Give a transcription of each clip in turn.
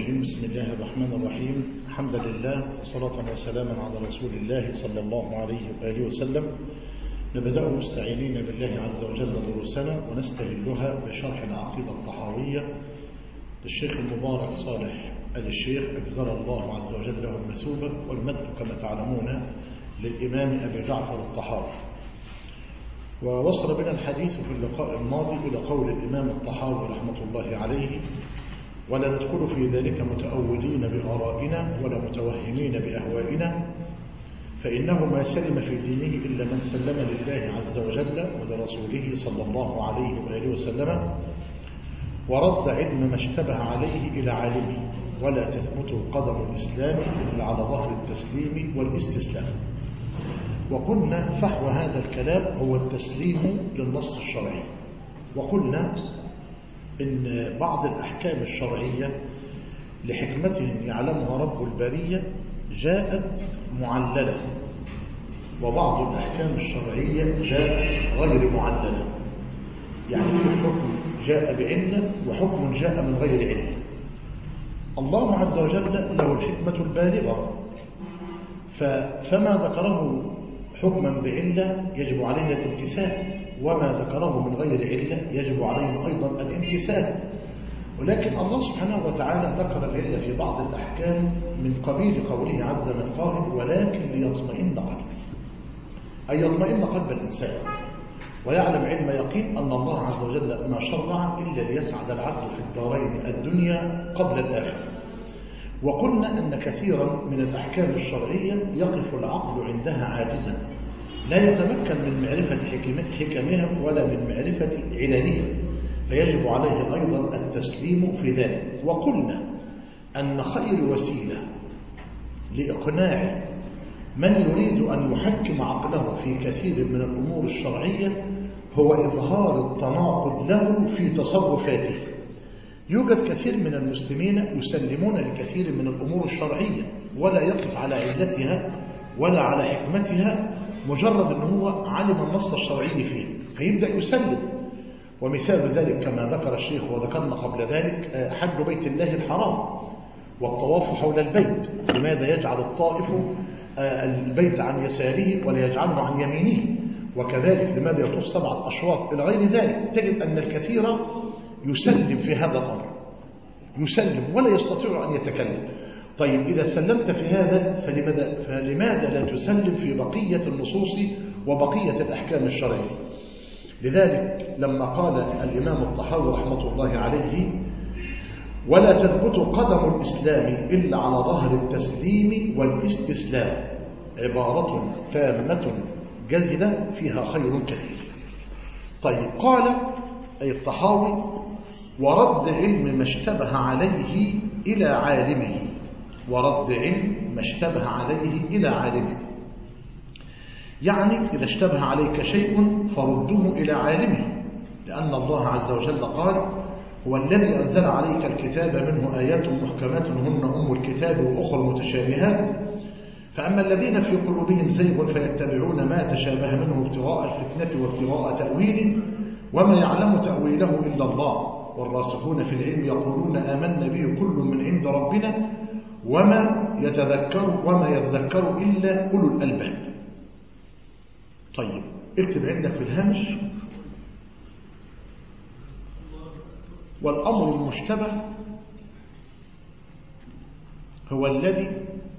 الرجيم. بسم الله الرحمن الرحيم. حمدا لله وصلاة وسلاما على رسول الله صلى الله عليه وآله وسلم. نبدأ مستعينين بالله عز وجل دروسنا ونستهلها بشرح العقيدة الطحاوية للشيخ المبارك صالح آل الشيخ أجزل الله عز وجل له المثوبة، والمتن كما تعلمون للإمام أبي جعفر الطحاوي. ووصل بنا الحديث في اللقاء الماضي إلى قول الإمام الطحاوي رحمة الله عليه: ولا ندخل في ذلك متأولين بآرائنا ولا متوهمين بأهوائنا، فإنه ما سلم في دينه إلا من سلم لله عز وجل ولرسوله صلى الله عليه وآله وسلم، ورد علم ما اشتبه عليه إلى عالمه، ولا تثبت قدم الإسلام إلا على ظهر التسليم والاستسلام. وقلنا فحوى هذا الكلام هو التسليم للنص الشرعي، وقلنا إن بعض الأحكام الشرعية لحكمة يعلمها رب البرية جاءت معللة، وبعض الأحكام الشرعية جاءت غير معللة، يعني في حكم جاء بعلة وحكم جاء من غير علة. الله عز وجل له الحكمة البالغة، فما ذكره حكما بعلة يجب علينا الامتثال، وما ذكره من غير علة يجب علينا أيضا الامتثال. ولكن الله سبحانه وتعالى ذكر العلة في بعض الأحكام من قبيل قوله عز من قائل: ولكن ليطمئن قلبي، أي يطمئن قلب الإنسان ويعلم علم يقين أن الله عز وجل ما شرع إلا ليسعد العبد في الدارين الدنيا قبل الآخرة. وقلنا أن كثيرا من الأحكام الشرعية يقف العقل عندها عاجزا، لا يتمكن من معرفة حكمها ولا من معرفة عللها، فيجب عليه أيضا التسليم في ذلك. وقلنا أن خير وسيلة لإقناع من يريد أن يحكم عقله في كثير من الأمور الشرعية هو إظهار التناقض له في تصرفاته. يوجد كثير من المسلمين يسلمون لكثير من الأمور الشرعية ولا يقف على علتها ولا على حكمتها، مجرد أنه علم النص الشرعي فيه فيبدأ يسلم. ومثال ذلك كما ذكر الشيخ وذكرنا قبل ذلك حج بيت الله الحرام والطواف حول البيت. لماذا يجعل الطائف البيت عن يساره ولا يجعله عن يمينه؟ وكذلك لماذا يطوف 7 أشواط إلى غير ذلك؟ تجد أن الكثير يسلم في هذا الأمر، يسلم ولا يستطيع أن يتكلم. طيب إذا سلمت في هذا فلماذا لا تسلم في بقية النصوص وبقية الأحكام الشرعية؟ لذلك لما قال الإمام الطحاوي رحمة الله عليه: ولا تثبت قدم الإسلام إلا على ظهر التسليم والاستسلام، عبارة تامة جزلة فيها خير كثير. طيب قال أي الطحاوي: ورد علم ما اشتبه عليه إلى عالمه، ورد علم ما اشتبه عليه إلى عالمه، يعني إذا اشتبه عليك شيء فرده إلى عالمه، لأن الله عز وجل قال: هو الذي أنزل عليك الكتاب منه آيات محكمات هن أم الكتاب وأخر متشابهات، فأما الذين في قلوبهم زيغ فيتبعون ما تشابه منه ابتغاء الفتنة وابتغاء تأويله وما يعلم تأويله إلا الله، والراسخون في العلم يقولون آمنا به كل من عند ربنا وما يذكر إلا أولو الألباب. طيب اكتب عندك في الهامش: والأمر المشتبه هو الذي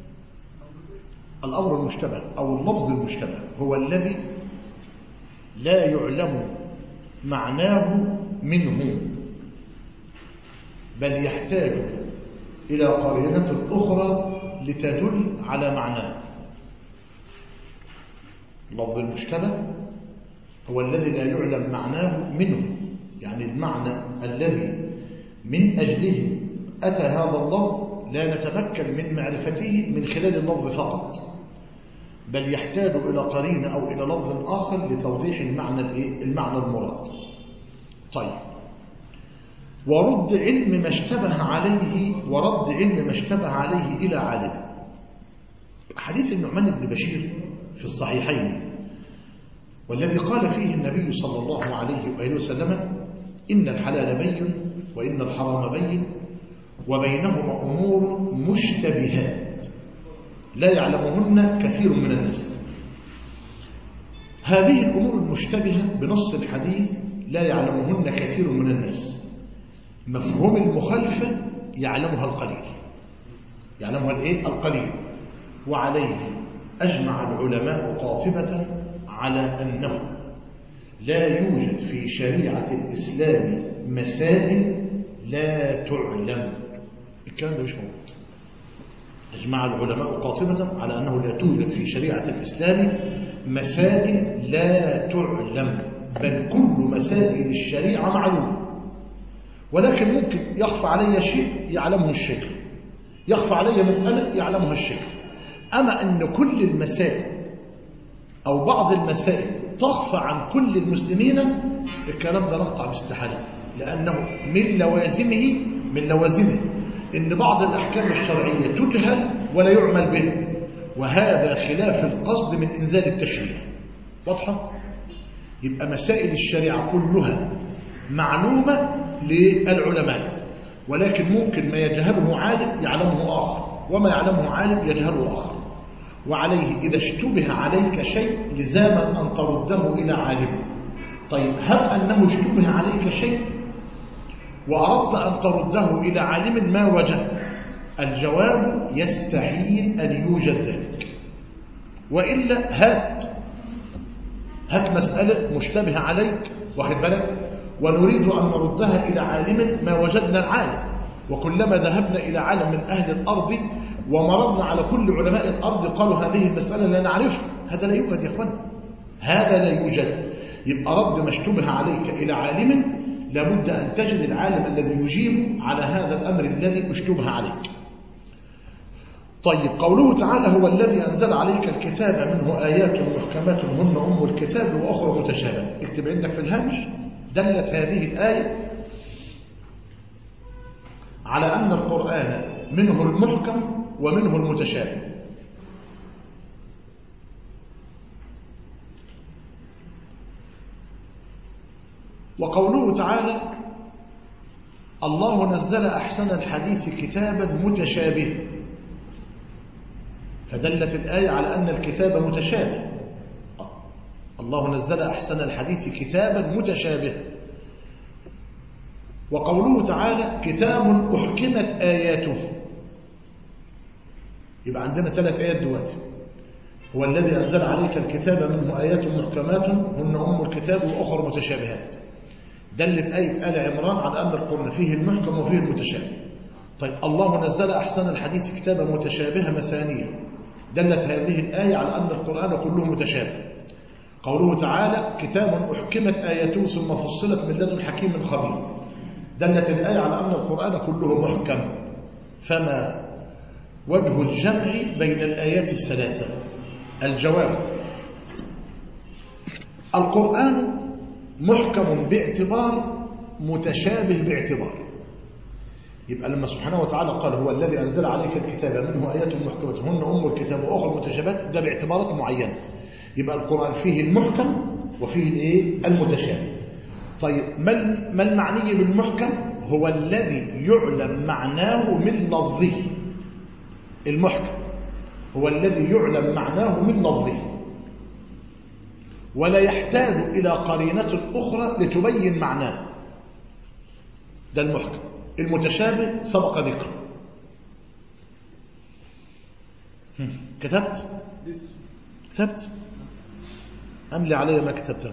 الأمر المشتبه أو اللفظ المشتبه هو الذي لا يعلم معناه منه، بل يحتاج إلى قرينة أخرى لتدل على معناه. اللفظ المشتبه هو الذي لا يعلم معناه منه، يعني المعنى الذي من أجله أتى هذا اللفظ لا نتمكن من معرفته من خلال اللفظ فقط، بل يحتاج إلى قرينة أو إلى لفظ آخر لتوضيح المعنى المراد. طيب ورد علم ما اشتبه عليه إلى عالم. حديث النعمان بن بشير في الصحيحين، والذي قال فيه النبي صلى الله عليه وآله وسلم: إن الحلال بين وإن الحرام بين وبينهما أمور مشتبهات لا يعلمهن كثير من الناس. هذه الأمور المشتبهة بنص الحديث لا يعلمهن كثير من الناس، مفهوم المخالفة يعلمها القليل، يعلمها القليل. وعليه أجمع العلماء قاطبة على أنه لا يوجد في شريعة الإسلام مسائل لا تعلم. الكلام ده مش موجود. أجمع العلماء قاطبة على أنه لا توجد في شريعة الإسلام مسائل لا تعلم، بل كل مسائل الشريعة معلومة، ولكن ممكن يخفى علي شيء يعلمه الشيخ، يخفى علي مسألة يعلمها الشيخ. أما أن كل المسائل أو بعض المسائل تخفى عن كل المسلمين، الكلام ده نقطع باستحالته، لأنه من لوازمه إن بعض الأحكام الشرعية تجهل ولا يعمل به، وهذا خلاف القصد من إنزال التشريع. واضحة؟ يبقى مسائل الشريعة كلها معلومة للعلماء، ولكن ممكن ما يجهله عالم يعلمه آخر، وما يعلمه عالم يجهله آخر. وعليه إذا اشتبه عليك شيء لزاما أن ترده إلى عالم. طيب هل أنه اشتبه عليك شيء وأردت أن ترده إلى عالم ما وجدت؟ الجواب يستحيل أن يوجد ذلك، وإلا هات مسألة مشتبه عليك، واخد بالك، ونريد أن نردها إلى عالم ما وجدنا العالم. وكلما ذهبنا إلى عالم من أهل الأرض ومررنا على كل علماء الأرض قالوا هذه المسألة لا نعرفها. هذا لا يوجد يا أخوان، هذا لا يوجد. يبقى رد ما اشتبه عليك إلى عالم لابد أن تجد العالم الذي يجيب على هذا الأمر الذي اشتبه عليك. طيب قوله تعالى هو الذي أنزل عليك الكتاب منه آيات محكمات هن أم الكتاب وأخرى متشابهة. اكتب عندك في الهامش دلت هذه الآية على أن القرآن منه المحكم ومنه المتشابه. وقوله تعالى الله نزل أحسن الحديث كتابا متشابه، فدلت الآية على أن الكتاب متشابه. الله نزل أحسن الحديث كتابا متشابه. وقوله تعالى كتاب أحكمت آياته، يبقى عندنا 3 آيات دلوقتي. هو الذي أنزل عليك الكتاب منه آيات محكمات هن أم الكتاب وأخر متشابهات. دلت آية آل عمران على أن القرآن فيه المحكم وفيه المتشابه. طيب الله نزل أحسن الحديث كتابا متشابه مثانية، دلت هذه الآية على أن القرآن كله متشابه. قوله تعالى كتاب أحكمت آياته ثم فصلت من لدن حكيم خبير، دلت الآية على أن القرآن كله محكم. فما وجه الجمع بين الآيات الثلاثة؟ الجواب القرآن محكم باعتبار، متشابه باعتبار. يبقى لما سبحانه وتعالى قال هو الذي أنزل عليك الكتاب منه آيات محكمات هن أم الكتاب وأخر متشابهات، ده باعتبارات معينة. يبقى القرآن فيه المحكم وفيه المتشابه. طيب ما المعني بالمحكم؟ هو الذي يعلم معناه من لفظه. المحكم هو الذي يعلم معناه من لفظه ولا يحتاج إلى قرينة أخرى لتبين معناه، ده المحكم. المتشابه سبق ذكره. كتبت أملي علي ما كتبته.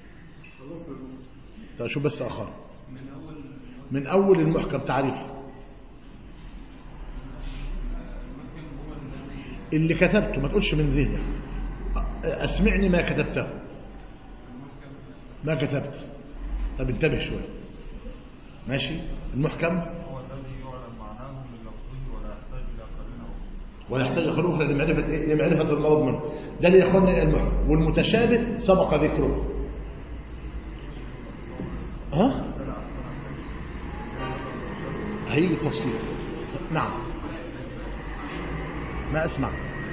شو بس آخر من أول المحكم تعريف اللي كتبته، ما تقولش من ذهنك، أسمعني ما كتبته. ما كتبت. طب انتبه شوي ماشي. المحكم هو الذي يعلم معناه من لفظه ولا يحتاج إلى قرينة أخرى، ولا يحتاج قرينة أخرى لمعرفة المراد منه. ده اللي يا إخواننا المحكم. والمتشابه سبق ذكره. هيجي التفصيل. نعم ما أسمع.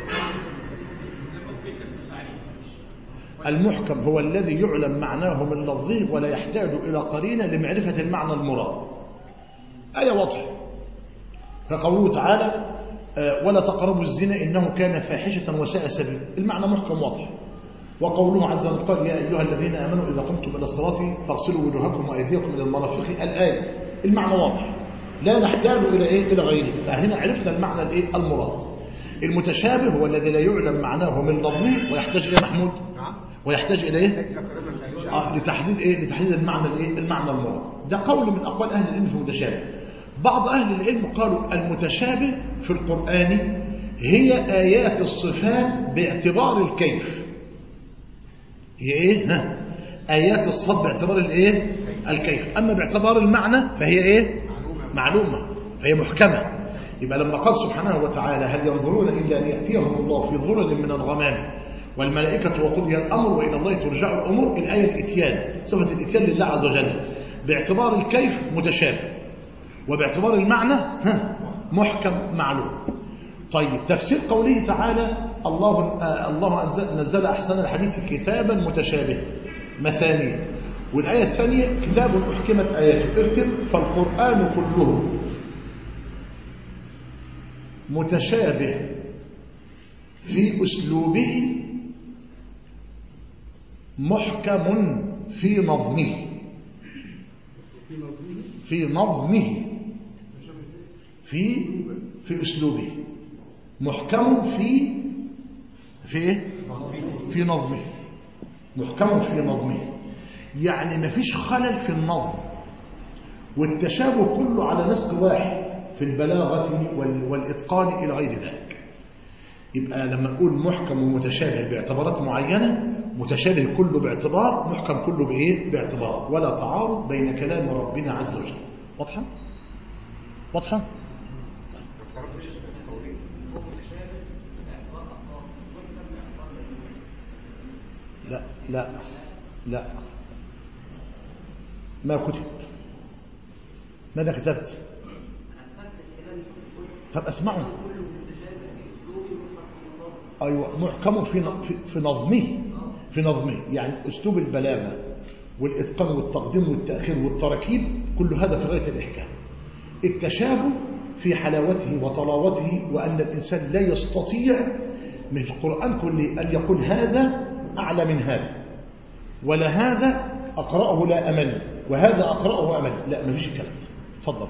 المحكم هو الذي يعلم معناه من لفظه ولا يحتاج إلى قرينة لمعرفة المعنى المراد. آية واضحة. كقوله تعالى ولا تقربوا الزنا إنه كان فاحشة وساء سبيل، المعنى محكم واضح. وقوله عز وجل قال يا أيها الذين آمنوا إذا قمتم إلى الصلاة فاغسلوا وجوهكم وأيديكم إلى المرافق، الآية المعنى واضح لا نحتاج إلى غيره. فهنا عرفنا المعنى المراد. المتشابه هو الذي لا يعلم معناه من لفظه ويحتاج إلى محمود ويحتاج إليه لتحديد المعنى المراد. ده قول من أقوال أهل العلم في المتشابه. بعض أهل العلم قالوا المتشابه في القرآن هي آيات الصفات باعتبار الكيف. هي آيات الصفات باعتبار الكيف. أما باعتبار المعنى فهي معلومة، فهي محكمة. يبقى لما قال سبحانه وتعالى هل ينظرون إلا أن يأتيهم الله في ظلل من الغمام والملائكة وقضي الأمر وإلى الله ترجع الأمور، الآية الإتيان، صفة الإتيان لله عز وجل باعتبار الكيف متشابه، وباعتبار المعنى محكم معلوم. طيب تفسير قوله تعالى الله نزل أحسن الحديث كتابا متشابه مثانية، والآية الثانية كتاب أحكمت آياته. اكتب فالقرآن كله متشابه في أسلوبه محكم في نظمه في أسلوبه محكم في نظمه، محكم في نظمه، يعني ما فيش خلل في النظم، والتشابه كله على نسق واحد في البلاغة والإتقان إلى غير ذلك. يبقى لما نقول محكم ومتشابه باعتبارات معينة، متشابه كله باعتبار، محكم كله باعتبار، ولا تعارض بين كلام ربنا عز وجل. واضحة؟ لا ما كتب. ماذا كتبت؟ طب اسمعوا. ايوه محكم في نظمه، يعني اسلوب البلاغه والاتقان والتقديم والتاخير والتركيب، كل هذا في غايه الاحكام. التشابه في حلاوته وطلاوته، وان الانسان لا يستطيع من القران كله ان يقول هذا اعلى من هذا، ولا هذا اقراه لا امل وهذا اقراه امل، لا ما فيش الكلام ده. اتفضل.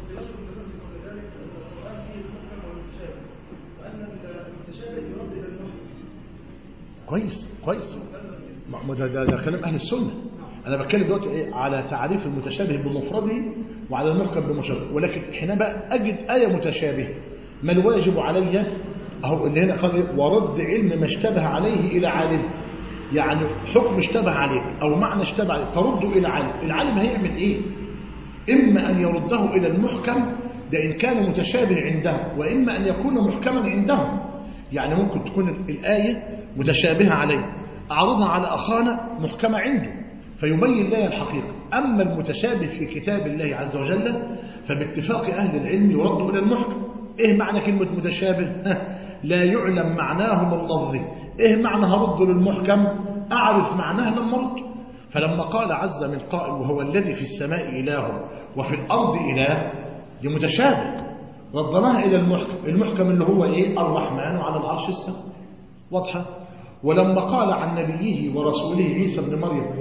كويس ده كلام اهل السنه. انا بتكلم دلوقتي على تعريف المتشابه بمفرده وعلى المحكم بمشابه، ولكن حين بقى اجد ايه متشابهه، ما الواجب علي؟ اهو اللي هنا قال ورد علم ما اشتبه عليه الى عالم، يعني حكم اشتبه عليك او معنى اشتبه عليك ترده الى عالم. العالم هيعمل ايه؟ اما ان يرده الى المحكم، ده ان كان متشابه عنده، واما ان يكون محكما عندهم. يعني ممكن تكون الايه متشابهه عليه، اعرضها على اخانا محكمه عنده فيبين لنا الحقيقه. اما المتشابه في كتاب الله عز وجل فباتفاق اهل العلم يرد الى المحكم. ايه معنى كلمه متشابه؟ لا يعلم معناه من لفظه. ايه معنى هرد للمحكم؟ اعرف معناه لما ارد. فلما قال عز من قائل وهو الذي في السماء اله وفي الارض اله، دي متشابه، ردناها الى المحكم اللي هو الرحمن على العرش استوى. واضحه. ولما قال عن نبيه ورسوله عيسى ابن مريم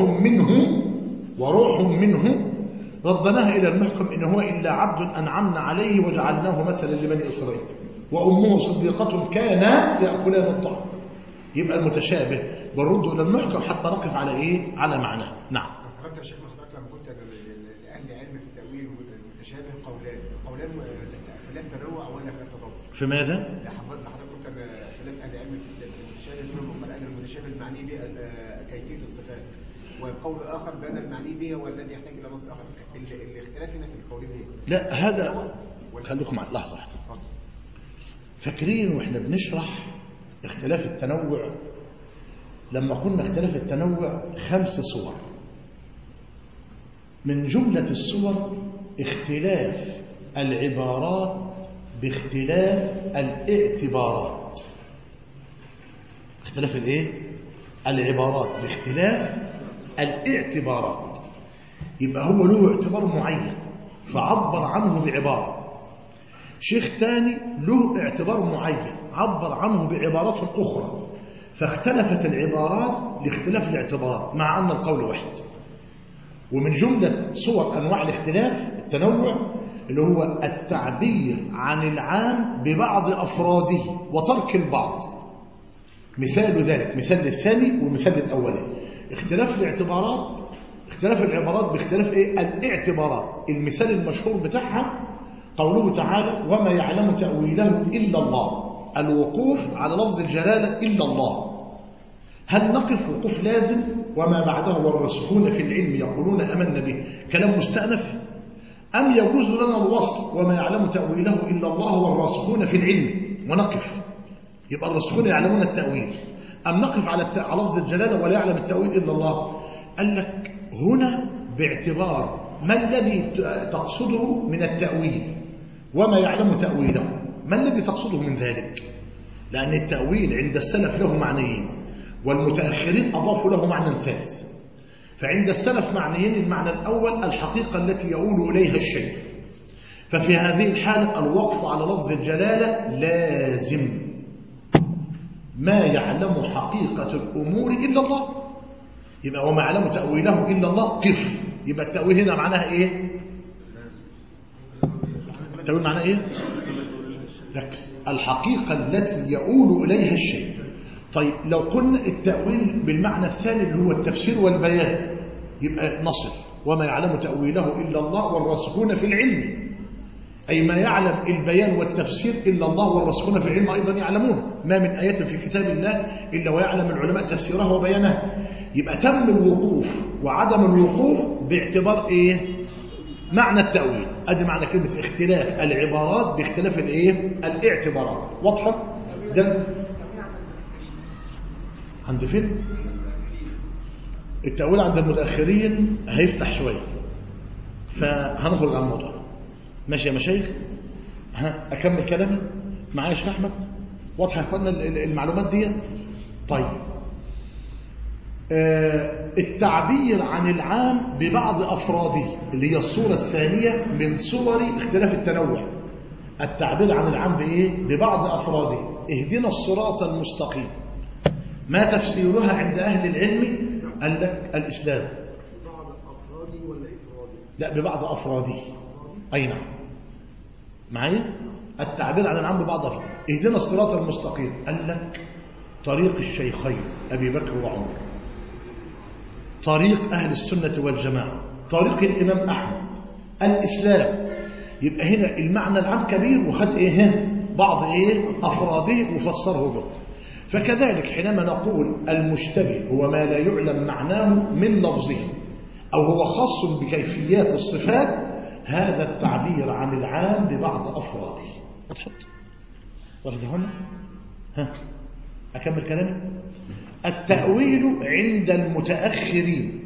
وروح منه ردناها الى المحكم ان هو الا عبد انعمنا عليه وجعلناه مثلا لبني اسرائيل وامه صديقه كانا ياكلان الطعام. يبقى المتشابه بنرد الى المحكم حتى نقف على على معناه. نعم. حضرتك يا شيخ حضرتك لما قلت لاهل علم في التاويل المتشابه قولان خلاف تنوع ولا خلاف تضاد؟ في ماذا؟ حضرتك قلت خلاف اهل علم في المتشابه منهم قال ان المتشابه المعني به كيفيه الصفات، والقول الاخر بان المعني به هو الذي يحتاج الى نص اخر. الاختلاف هنا في القولين ايه؟ لا هذا خليكم معي لحظه واحده. فاكرين واحنا بنشرح اختلاف التنوع لما قلنا اختلاف التنوع 5 صور، من جملة الصور اختلاف العبارات باختلاف الاعتبارات. اختلاف العبارات باختلاف الاعتبارات. يبقى هو له اعتبار معين فعبر عنه بعبارة، شيخ تاني له اعتبار معين عبر عنه بعبارات أخرى، فاختلفت العبارات لاختلاف الاعتبارات مع أن القول واحد. ومن جملة صور أنواع الاختلاف التنوع اللي هو التعبير عن العام ببعض أفراده وترك البعض. مثال ذلك مثال الثاني ومثال الأولي اختلاف الاعتبارات، اختلاف العبارات باختلاف الاعتبارات. المثال المشهور بتاعها قوله تعالى وما يعلم تأويله إلا الله، الوقوف على لفظ الجلالة إلا الله. هل نقف وقوف لازم وما بعده والراسخون في العلم يقولون آمنا به كلام مستأنف، أم يجوز لنا الوصل وما يعلم تأويله إلا الله والراسخون في العلم ونقف؟ يبقى الراسخون يعلمون التأويل، أم نقف على لفظ الجلالة ولا يعلم التأويل إلا الله؟ قال لك هنا باعتبار ما الذي تقصده من التأويل وما يعلم تأويله، ما الذي تقصده من ذلك؟ لأن التأويل عند السلف له معنيين والمتأخرين أضافوا له معنى ثالث. فعند السلف معنيين، المعنى الأول الحقيقة التي يؤول إليها الشيء، ففي هذه الحالة الوقف على لفظ الجلالة لازم، ما يعلم حقيقة الأمور إلا الله، يبقى وما يعلم تأويله إلا الله قف. يبقى التأويل هنا معناها إيه؟ التأويل معناها إيه؟ ركز، الحقيقة التي يؤول إليها الشيء. طيب لو قلنا التأويل بالمعنى الثاني اللي هو التفسير والبيان، يبقى نصل وما يعلم تأويله إلا الله والراسخون في العلم، أي ما يعلم البيان والتفسير إلا الله والراسخون في العلم أيضا يعلمون. ما من آية في كتاب الله إلا ويعلم العلماء تفسيرها وبيانها. يبقى تم الوقوف وعدم الوقوف باعتبار إيه؟ معنى التأويل. أدي معنى كلمة اختلاف العبارات باختلاف الإيه؟ الاعتبارات. واضحة؟ ده عند فين؟ التأويل عند المتأخرين هيفتح شوية، فهنخرج عن الموضوع. ماشي يا مشايخ؟ أكمل كلامي معايا يا شيخ أحمد؟ واضحة يا أخوانا المعلومات دي؟ طيب التعبير عن العام ببعض أفراده اللي هي الصورة الثانية من صور اختلاف التنوع. التعبير عن العام بإيه؟ ببعض أفراده. اهدنا الصراط المستقيم، ما تفسيرها عند أهل العلم؟ قال لك الإسلام. بعض أفرادي ولا إفرادي؟ لا ببعض أفراده. أي نعم معايا؟ التعبير عن العام ببعض أفراده. اهدنا الصراط المستقيم قال لك طريق الشيخين أبي بكر وعمر، طريق أهل السنة والجماعة، طريق الإمام أحمد، الإسلام. يبقى هنا المعنى العام كبير وخد إيه؟ بعض إيه؟ أفراده وفسره به. فكذلك حينما نقول المشتبه هو ما لا يعلم معناه من لفظه أو هو خاص بكيفيات الصفات، هذا التعبير عن العام ببعض أفراده. وضحت؟ واخد هنا؟ أكمل كلامي؟ التأويل عند المتأخرين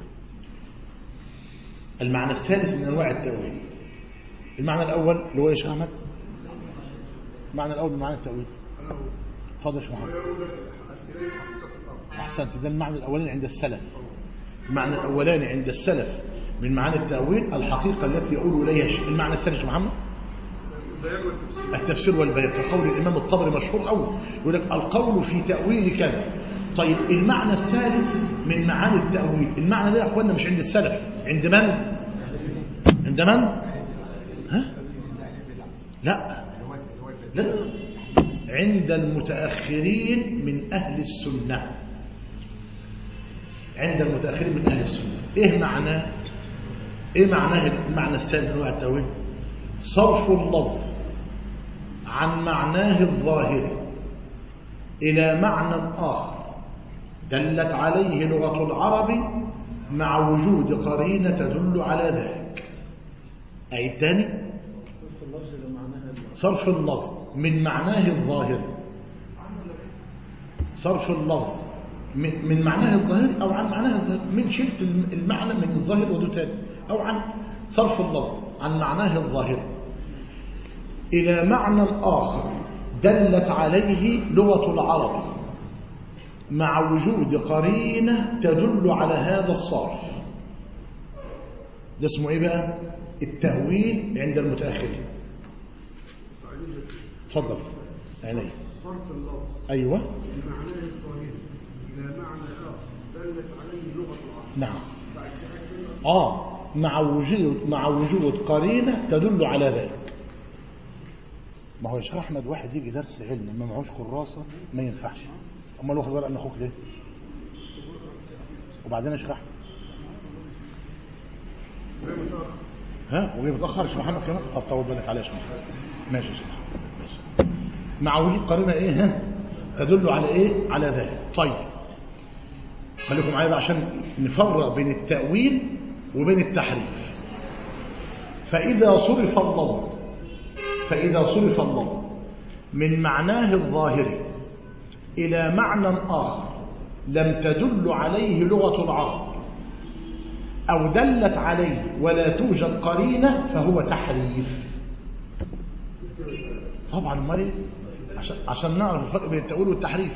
المعنى الثالث من أنواع التأويل. المعنى الأول اللي هو يا شيخ أحمد؟ المعنى الأول من معنى التأويل. اتفضل يا شيخ محمد. أحسنت، ده المعنى الأولاني عند السلف. المعنى الأولاني عند السلف من معاني التأويل الحقيقة التي يقول إليها الشيء. المعنى الثاني يا شيخ محمد؟ التفسير والبيان، كقول الإمام الطبري مشهور أوي يقول لك القول في تأويل كذا. طيب المعنى الثالث من معاني التأويل، المعنى ده يا أخوانا مش عند السلف، عند من؟ عند من؟ ها؟ لا لا لا، عند المتأخرين من أهل السنة. عند المتأخرين من أهل السنة. إيه معناه؟ إيه معناه المعنى الثالث من أنواع التأويل؟ صرف اللفظ عن معناه الظاهري إلى معنى آخر دلت عليه لغة العرب مع وجود قرينة تدل على ذلك. أي الثاني صرف اللفظ من معناه الظاهري، صرف اللفظ من معناه الظاهري أو عن معناه الظاهري، من شلت المعنى من الظاهر ودو تاني، أو عن صرف اللفظ عن معناه الظاهري إلى معنى آخر دلت عليه لغة العرب مع وجود قرينة تدل على هذا الصرف. ده اسمه إيه بقى؟ التأويل عند المتأخرين. اتفضل عيني. صرف اللفظ ايوه بمعناه الصحيح الى معنى اخر دلت عليه لغه العرب. نعم. مع وجود قرينه تدل على ذلك. ما هو يا شيخ احمد واحد يجي درس علم ما معهوش كراسه ما ينفعش. امال واخد بالك ان اخوك ليه؟ وبعدين يا شيخ احمد ها وهي متاخر يا شيخ محمد كمان. طب طول بالك عليه يا شيخ محمد. ماشي يا شيخ ماشي. مع وجود قرينه ايه ها تدل على ايه؟ على ذلك. طيب خليكم معايا بقى عشان نفرق بين التأويل وبين التحريف. فإذا صرف اللفظ من معناه الظاهري إلى معنى آخر لم تدل عليه لغة العرب أو دلت عليه ولا توجد قرينة فهو تحريف. طبعا امال ايه؟ عشان نعرف الفرق بين التأويل والتحريف.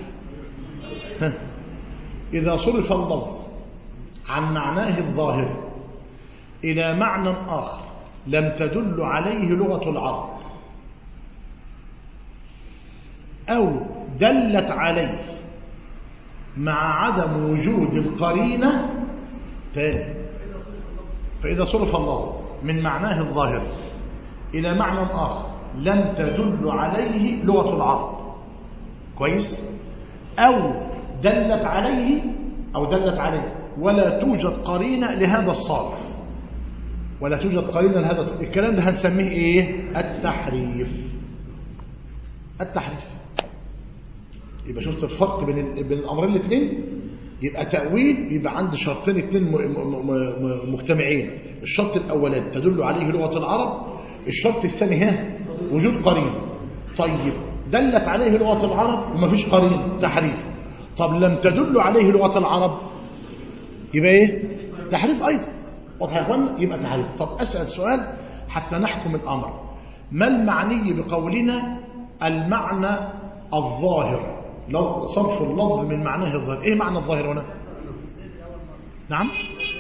إذا صرف اللفظ عن معناه الظاهر إلى معنى آخر لم تدل عليه لغة العرب أو دلت عليه مع عدم وجود القرينة تاني. فإذا صرف اللفظ من معناه الظاهر إلى معنى آخر لم تدل عليه لغة العرب كويس أو دلت عليه ولا توجد قرينة لهذا الصرف الكلام ده هنسميه ايه؟ التحريف. يبقى شفت الفرق بين الامرين الاثنين. يبقى تأويل يبقى عند شرطين اثنين مجتمعين. الشرط الاولاني تدل عليه لغة العرب، الشرط الثاني وجود قرينة. طيب دلت عليه لغة العرب وما فيش قرينة تحريف. طب لم تدل عليه لغة العرب يبقى ايه؟ تحريف ايضا. واضح يا اخوانا؟ يبقى تحريف. طب اسال سؤال حتى نحكم الامر. ما المعني بقولنا المعنى الظاهر؟ لو صرف اللفظ من معناه الظاهر، ايه معنى الظاهر هنا؟ نعم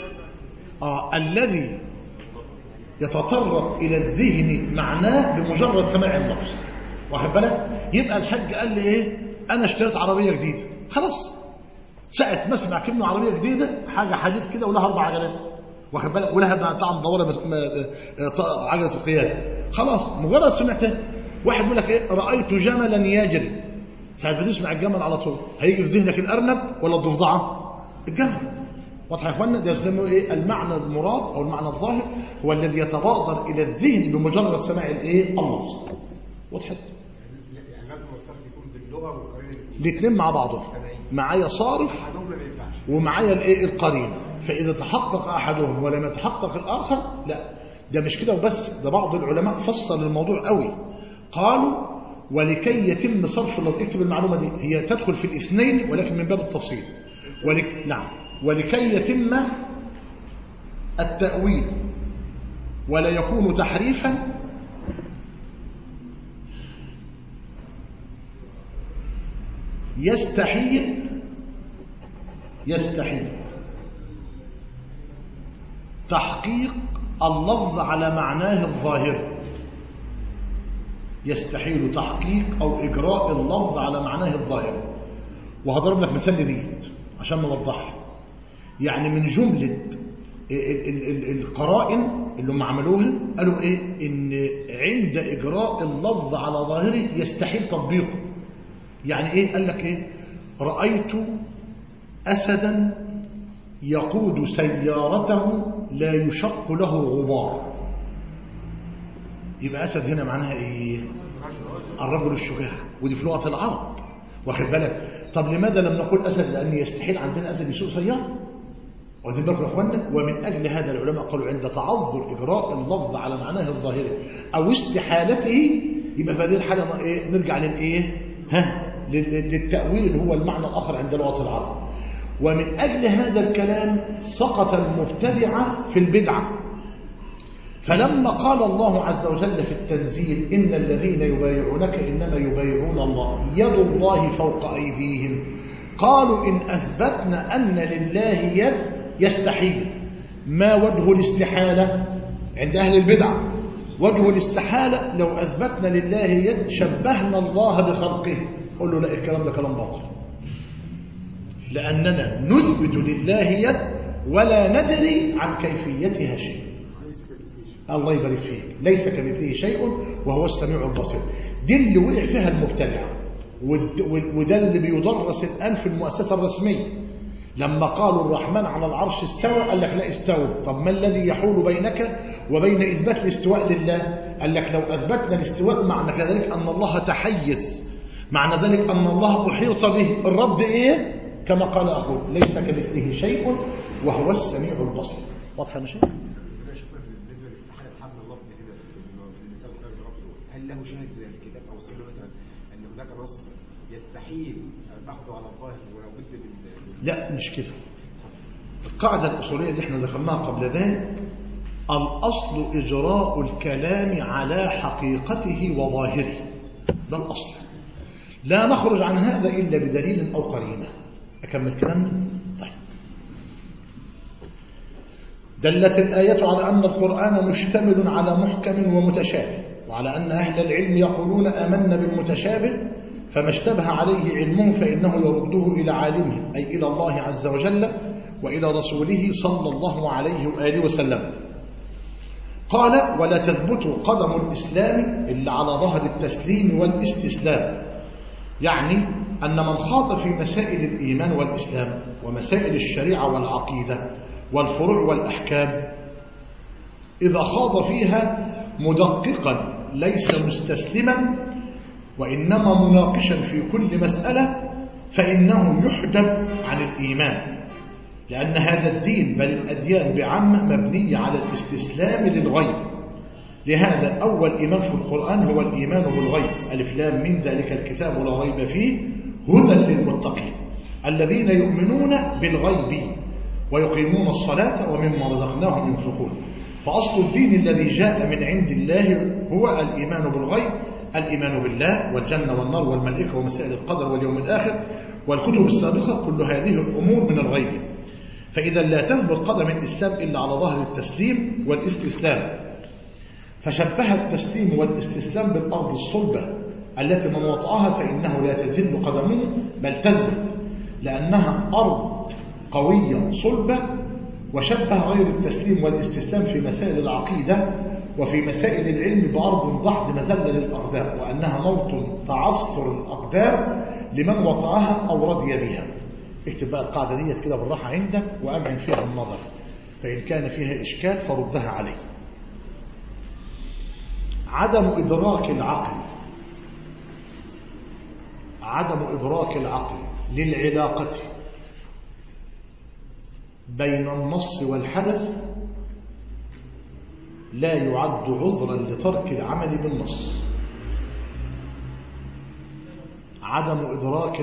الذي يتطرق الى الذهن معناه بمجرد سماع اللفظ. واخد بالك؟ يبقى الحاج قال لي ايه؟ انا اشتريت عربيه جديده. خلاص ساعة ما اسمع كلمة عربية جديدة حاجة حديد كده ولها 4 عجلات. واخد بالك؟ ولها طعم دوره عجلة القيادة. خلاص مجرد سمعتها. واحد يقول لك ايه؟ رأيت جملا يجري. ساعة ما تسمع الجمل على طول هيجي في ذهنك الأرنب ولا الضفدعة؟ الجمل. واضح يا اخوانا؟ ده يسموه ايه؟ المعنى المراد او المعنى الظاهر هو الذي يتبادر الى الذهن بمجرد سماع الايه؟ اللفظ. وضحت؟ يعني لازم الصرف يكون باللغه والقرينه الاثنين مع بعضهم. معايا صارف ومعايا الايه؟ القرينه. فاذا تحقق احدهم ولم يتحقق الاخر لا. ده مش كده وبس، ده بعض العلماء فصل الموضوع قوي. قالوا ولكي يتم صرف اللفظ. اكتب المعلومه دي، هي تدخل في الاثنين ولكن من باب التفصيل. نعم. ولكي يتم التأويل ولا يكون تحريفا يستحيل تحقيق اللفظ على معناه الظاهر. يستحيل تحقيق أو إجراء اللفظ على معناه الظاهر. وهضرب لك مثال جديد عشان نوضحها. يعني من جملة القرائن اللي هم عملوها قالوا ايه؟ ان عند اجراء اللفظ على ظاهره يستحيل تطبيقه. يعني ايه؟ قال لك ايه؟ رأيت اسدا يقود سيارته لا يشق له غبار. يبقى اسد هنا معناها ايه؟ الرجل الشجاع، ودي في لغة العرب. واخد بالك؟ طب لماذا لم نقول اسد؟ لان يستحيل عندنا اسد يسوق سياره. واخدين بالكم يا اخوانا؟ ومن اجل هذا العلماء قالوا عند تعذر اجراء اللفظ على معناه الظاهري او استحالته يبقى في هذه الحاله ايه؟ نرجع للايه؟ للتاويل اللي هو المعنى الاخر عند لغه العرب. ومن اجل هذا الكلام سقط المبتدعه في البدعه. فلما قال الله عز وجل في التنزيل إن الذين يبايعونك إنما يبايعون الله يد الله فوق أيديهم، قالوا إن أثبتنا أن لله يد يستحيل. ما وجه الاستحالة عند أهل البدعة؟ وجه الاستحالة لو أثبتنا لله يد شبهنا الله بخلقه، قل له لا، الكلام ده كلام باطل، لأننا نثبت لله يد ولا ندري عن كيفيتها شيء. الله يبارك فيك، ليس كمثله شيء وهو السميع البصير. دي اللي وقع فيها المبتدع، وده اللي بيدرس الآن في المؤسسة الرسمية. لما قالوا الرحمن على العرش استوى، قال لك لا استوى. طب ما الذي يحول بينك وبين إثبات الاستواء لله؟ قال لك لو أثبتنا الاستواء معنى ذلك أن الله تحيز، معنى ذلك أن الله أحيط به. الرد إيه؟ كما قال أخوه، ليس كمثله شيء وهو السميع البصير. واضحة يا شيخ؟ بالنسبة لاستحالة حمل اللفظ كده في اللسان غير ربطه، هل له شاهد في الكتاب أو السنة مثلا أن هناك نص يستحيل أخذه على الظاهر ولو بد لا مش كده. القاعدة الأصولية اللي احنا ذكرناها قبل ذلك، الأصل إجراء الكلام على حقيقته وظاهره، ده الأصل، لا نخرج عن هذا إلا بدليل أو قرينة. أكمل كلامنا؟ طيب. دلت الآية على أن القرآن مشتمل على محكم ومتشابه، وعلى أن أهل العلم يقولون آمنا بالمتشابه، فما اشتبه عليه علمهم فإنه يرده إلى عالمه، أي إلى الله عز وجل وإلى رسوله صلى الله عليه وآله وسلم. قال: ولا تثبت قدم الإسلام إلا على ظهر التسليم والاستسلام، يعني أن من خاض في مسائل الإيمان والإسلام ومسائل الشريعة والعقيدة والفروع والأحكام، إذا خاض فيها مدققا ليس مستسلما وإنما مناقشا في كل مسألة، فإنه يحجب عن الإيمان، لأن هذا الدين بل الأديان بعامة مبنية على الاستسلام للغيب. لهذا أول إيمان في القرآن هو الإيمان بالغيب، ألف لام من ذلك الكتاب لا ريب فيه هدى للمتقين الذين يؤمنون بالغيب ويقيمون الصلاة ومما رزقناهم ينفقون. فأصل الدين الذي جاء من عند الله هو الإيمان بالغيب، الإيمان بالله والجنة والنار والملائكة ومسائل القدر واليوم الآخر والكتب السابقة، كل هذه الأمور من الغيب. فإذا لا تثبت قدم الإسلام إلا على ظهر التسليم والاستسلام، فشبه التسليم والاستسلام بالأرض الصلبة التي من وطئها فإنه لا تزل قدمه بل تثبت، لأنها أرض قوية صلبة. وشبه غير التسليم والاستسلام في مسائل العقيدة وفي مسائل العلم بأرض ضحض مزلة للأقدام، وأنها موطن تعثر الأقدار لمن وطئها أو رضي بها. اكتب بقى القاعدة دي كده بالراحة عندك وأمعن فيها النظر، فإن كان فيها إشكال فردها عليه. عدم إدراك العقل للعلاقة بين النص والحدث لا يعد عذرا لترك العمل بالنص. عدم إدراك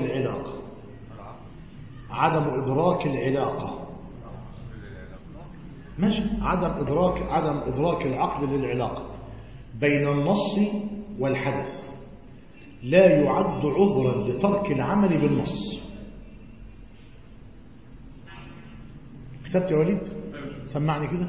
العلاقة ماشي، عدم إدراك العقل للعلاقة بين النص والحدث لا يعد عذرا لترك العمل بالنص. كتبت يا وليد؟ سمعني كده.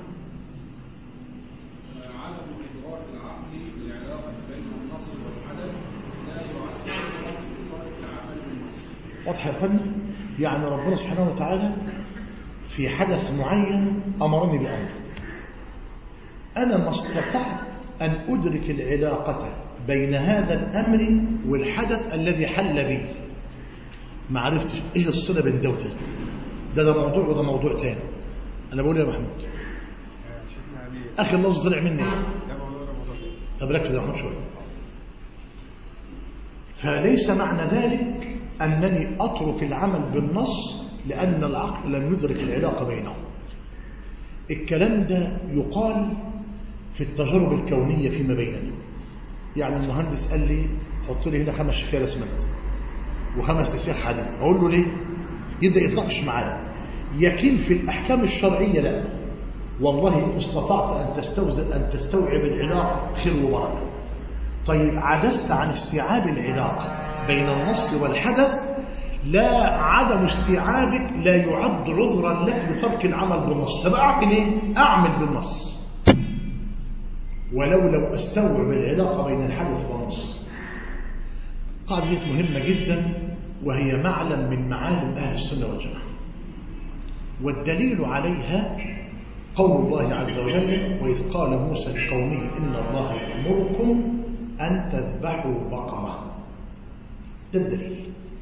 عدم إدراك العقل للعلاقة بين النص والحدث لا يعد عذرا لترك العمل بالنص. واضح يا فندم؟ يعني ربنا سبحانه وتعالى في حدث معين أمرني بأمر، أنا ما استطعت أن أدرك العلاقة بين هذا الأمر والحدث الذي حل بي، ما عرفتش إيه الصلة بين ده وده، ده موضوع وده موضوع تاني. أنا بقول يا محمود آخر لفظ طلع مني طب ركز يا محمود شوية. فليس معنى ذلك أنني أترك العمل بالنص لأن العقل لم يدرك العلاقة بينهم. الكلام ده يقال في التجارب الكونية فيما بيننا. يعني المهندس قال لي حط لي هنا 5 شكالة اسمنت و5 سياخ حديد، أقول له ليه؟ يبدأ يتناقش معايا. يكين في الأحكام الشرعية لا، والله استطعت أن تستوعب العلاقة خير وبركة. طيب عجزت عن استيعاب العلاقة بين النص والحدث، لا عدم استيعابك لا يعد عذرا لك لترك العمل بالنص. طب أعمل إيه؟ أعمل بالنص. لو أستوعب العلاقة بين الحدث والنص. قاعدة مهمة جدا، وهي معلم من معالم أهل السنة والجماعة، والدليل عليها قول الله عز وجل: وإذ قال موسى لقومه إن الله يأمركم أن تذبحوا بقرة. ده الدليل.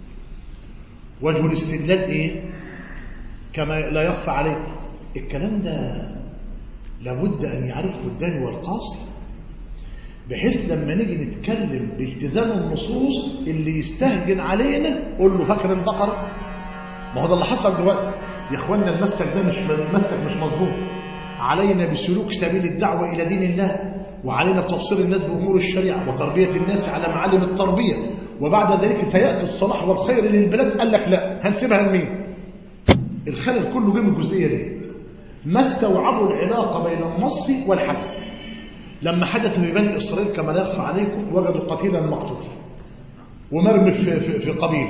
وجه الاستدلال إيه؟ كما لا يخفى عليكم، الكلام ده لابد أن يعرفه الداني والقاصي، بحيث لما نيجي نتكلم بالتزام النصوص اللي يستهجن علينا قول له فاكر البقرة؟ ما هو ده اللي حصل دلوقتي يا اخوانا. المسلك ده مش مظبوط. علينا بسلوك سبيل الدعوة إلى دين الله، وعلينا بتبصير الناس بأمور الشريعة وتربية الناس على معالم التربية، وبعد ذلك سيأتي الصلاح والخير للبلاد. قال لك لا، هنسيبها لمين؟ الخلل كله جه من الجزئية دي. ما استوعبوا العلاقة بين النص والحدث. لما حدث في بني إسرائيل كما لا يخفى عليكم، وجدوا قتيلا مقتول ومرمي في قبيل،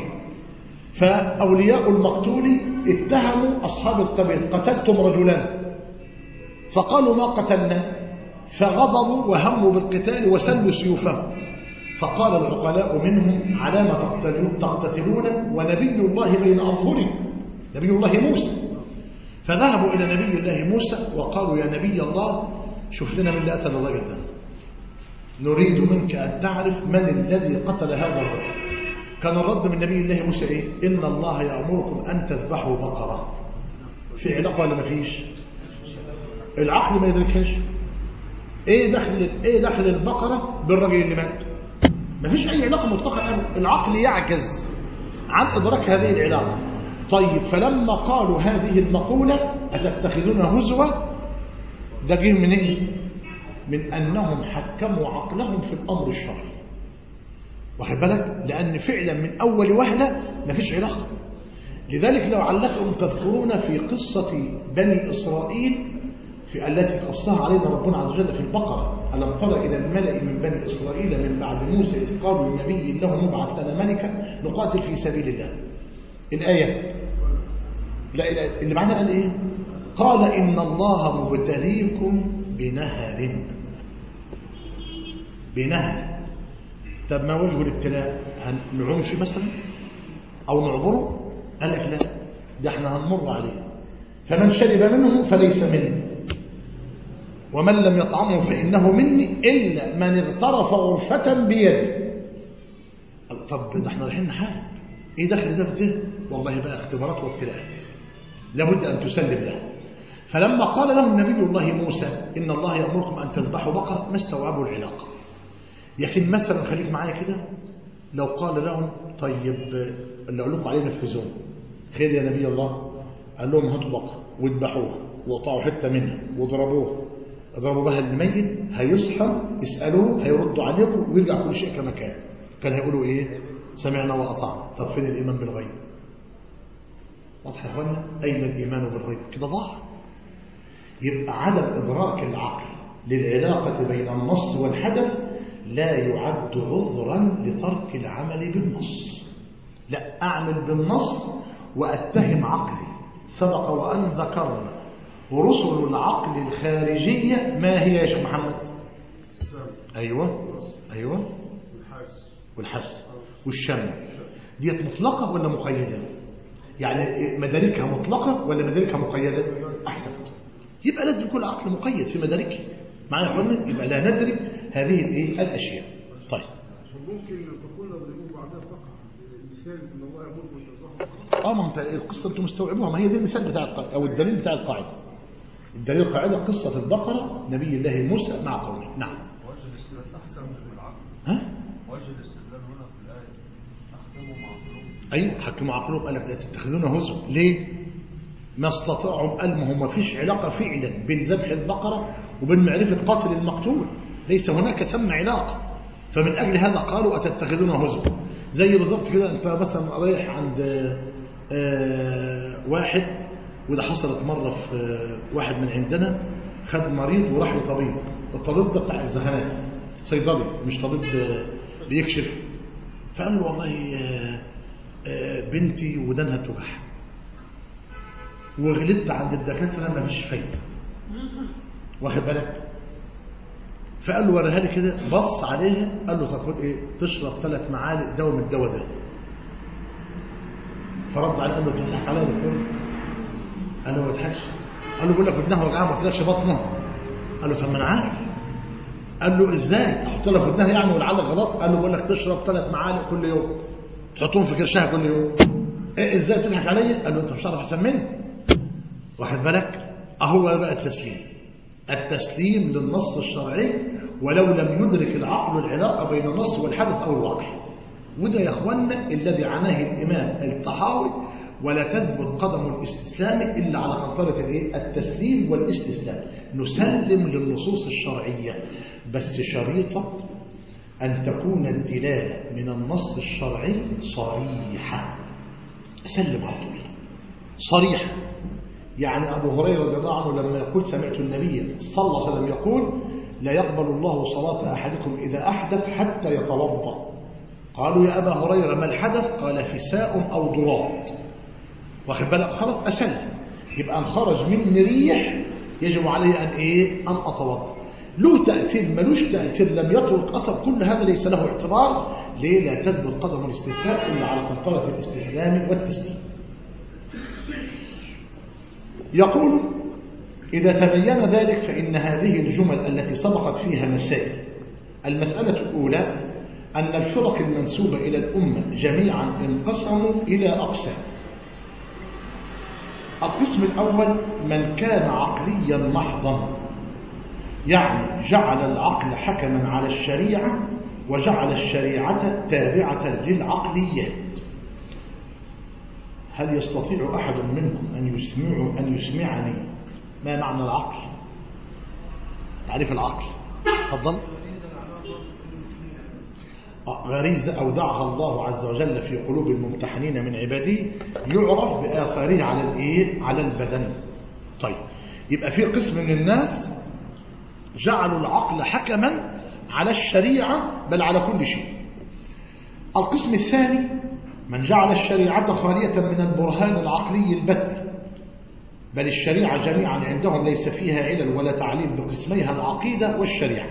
فأولياء المقتول اتهموا أصحاب القبيل: قتلتم رجلا. فقالوا: ما قتلنا. فغضبوا وهموا بالقتال وسلوا سيوفهم. فقال العقلاء منهم: على ما تقتتلون ونبي الله بين أظهركم، نبي الله موسى. فذهبوا إلى نبي الله موسى وقالوا: يا نبي الله، شوف لنا من اللي قتل الرجل ده، نريد منك أن تعرف من الذي قتل هذا الرجل. كان الرد من نبي الله موسى إيه؟ إن الله يأمركم أن تذبحوا بقرة. في علاقة ولا ما فيش؟ العقل ما يدركهاش. إيه دخل البقرة بالرجل اللي مات؟ ما فيش أي علاقة مطلقة أبدا. العقل يعجز عن إدراك هذه العلاقة. طيب، فلما قالوا هذه المقولة: أتتخذون هزوة، ده جه من إيه؟ من أنهم حكموا عقلهم في الأمر الشرعي. واخد بالك؟ لأن فعلا من أول وهلة ما فيش علاقة. لذلك لو علكم تذكرون في قصة بني إسرائيل في التي قصها علينا ربنا عز وجل في البقرة: ألم تر إلى الملأ من بني إسرائيل من بعد موسى إذ قالوا لنبي له مبعث لنا ملكا نقاتل في سبيل الله. الآية لا اللي بعدها قال إيه؟ قال: إن الله مبتليكم بنهر. طب ما وجه الابتلاء؟ هنعوم فيه مثلا أو نعبره؟ قال لك لا، ده احنا هنمر عليه، فمن شرب منه فليس مني، ومن لم يطعمه فإنه مني إلا من اغترف غرفة بيده. طب ده احنا رايحين نحارب، ايه دخل ده في ده؟ والله بقى اختبارات وابتلاءات لابد أن تسلم له. فلما قال لهم نبي الله موسى: إن الله يأمركم أن تذبحوا بقرة، ما استوعبوا العلاقة. لكن مثلا خليك معايا كده، لو قال لهم: طيب اللي أقول لكم عليه نفذوه، خير يا نبي الله. قال لهم: هاتوا بقرة واذبحوها وقطعوا حتة منها واضربوها، اضربوا بها الميت، هيصحى يسألوه، هيردوا عليكم ويرجع كل شيء كما كان هيقولوا إيه؟ سمعنا وأطعنا. طب فين الإيمان بالغيب؟ واضح يا اخوانا؟ أين الإيمان بالغيب؟ كده ضاع. يبقى عدم إدراك العقل للعلاقة بين النص والحدث لا يعد عذرا لترك العمل بالنص. لا، أعمل بالنص وأتهم عقلي. سبق وأن ذكرنا رسل العقل الخارجية ما هي يا شيخ محمد؟ أيوة والحس والشم. ديت مطلقة ولا مقيدة؟ يعني مداركها مطلقة ولا مداركها مقيدة؟ أحسنت. يبقى لازم يكون العقل مقيد في مداركه. معايا يا اخوانا؟ يبقى لا ندرك هذه الاشياء. طيب ممكن تكون لو بعدها تقع المثال ان الله يامركم بالتزاحم. ما انت القصه انتم مستوعبوها، ما هي دي المثال بتاع او الدليل بتاع القاعده. الدليل القاعده قصه البقره، نبي الله موسى مع قومه. نعم. وجه الاستدلال احسن من العقل. وجه الاستدلال هنا في الايه: احكموا عقلهم. ايوه، حكموا عقلهم. قال لك لا تتخذون هزوا. ليه؟ ما استطاعوا. قال ما فيش علاقه فعلا بين ذبح البقره وبين معرفه قاتل المقتول، ليس هناك ثم علاقه. فمن اجل هذا قالوا: اتتخذون هزوا. زي بالضبط كده انت مثلا رايح عند واحد، وده حصلت مره في واحد من عندنا خد مريض وراح لطبيب. الطبيب ده بتاع الزخانات، صيدلي مش طبيب بيكشف. فقال له: والله بنتي ودانها بتوجع، وغلبت عند الدكاتره ما فيش فايده. واخد بالك؟ فقال له وريها لي كده، بص عليها قال له تاخد ايه؟ تشرب 3 معالق دواء من الدواء ده. فرد عليه قال له بتضحك عليا يا دكتور؟ قال له ما بضحكش. قال له بقول لك ودنها وجعها ما قلتلكش بطنها. قال له طب ما انا عارف. قال له ازاي؟ احط لك ودنها يعني ولعلك غلط؟ قال له بقول لك تشرب 3 معالق كل يوم تحطهم في كرشها كل يوم. ايه ازاي بتضحك عليا؟ قال له انت مش هتعرف احسن مني. واخد بالك؟ اهو بقى التسليم للنص الشرعي ولو لم يدرك العقل العلاقه بين النص والحدث او الواقع. وده يا اخوانا الذي عناه الامام الطحاوي، ولا تثبت قدم الاستسلام الا على قنطره الايه؟ التسليم والاستسلام. نسلم للنصوص الشرعيه بس شريطه ان تكون الدلاله من النص الشرعي صريحه. اسلم على طول صريحه. يعني ابو هريره رضي الله عنه لما يقول سمعت النبي صلى الله عليه وسلم يقول لا يقبل الله صلاه احدكم اذا احدث حتى يتوضا. قالوا يا ابا هريره ما الحدث؟ قال فساء او ضراب. واخد بالك؟ خلاص اسلم. يبقى ان خرج من ريح يجب عليه ان ايه؟ ان اتوضا. له تاثير ملوش تاثير لم يترك اثر، كل هذا ليس له اعتبار. ليه؟ لا تثبت قدم الاستسلام الا على قنطره الاستسلام والتسليم. يقول إذا تبين ذلك فإن هذه الجمل التي سبقت فيها مسائل. المسألة الأولى أن الفرق المنسوبة إلى الأمة جميعا انقسموا إلى أقسام. القسم الأول من كان عقليا محضا، يعني جعل العقل حكما على الشريعة وجعل الشريعة تابعة للعقليات. هل يستطيع أحد منكم أن يسمعني ما معنى العقل؟ تعريف العقل تفضل. غريزة أودعها الله عز وجل في قلوب الممتحنين من عباده يعرف بآثاره على الإيه؟ على البدن. طيب يبقى في قسم من الناس جعلوا العقل حكما على الشريعة بل على كل شيء. القسم الثاني من جعل الشريعة خالية من البرهان العقلي البتة، بل الشريعة جميعا عندهم ليس فيها علل ولا تعليل بقسميها العقيدة والشريعة.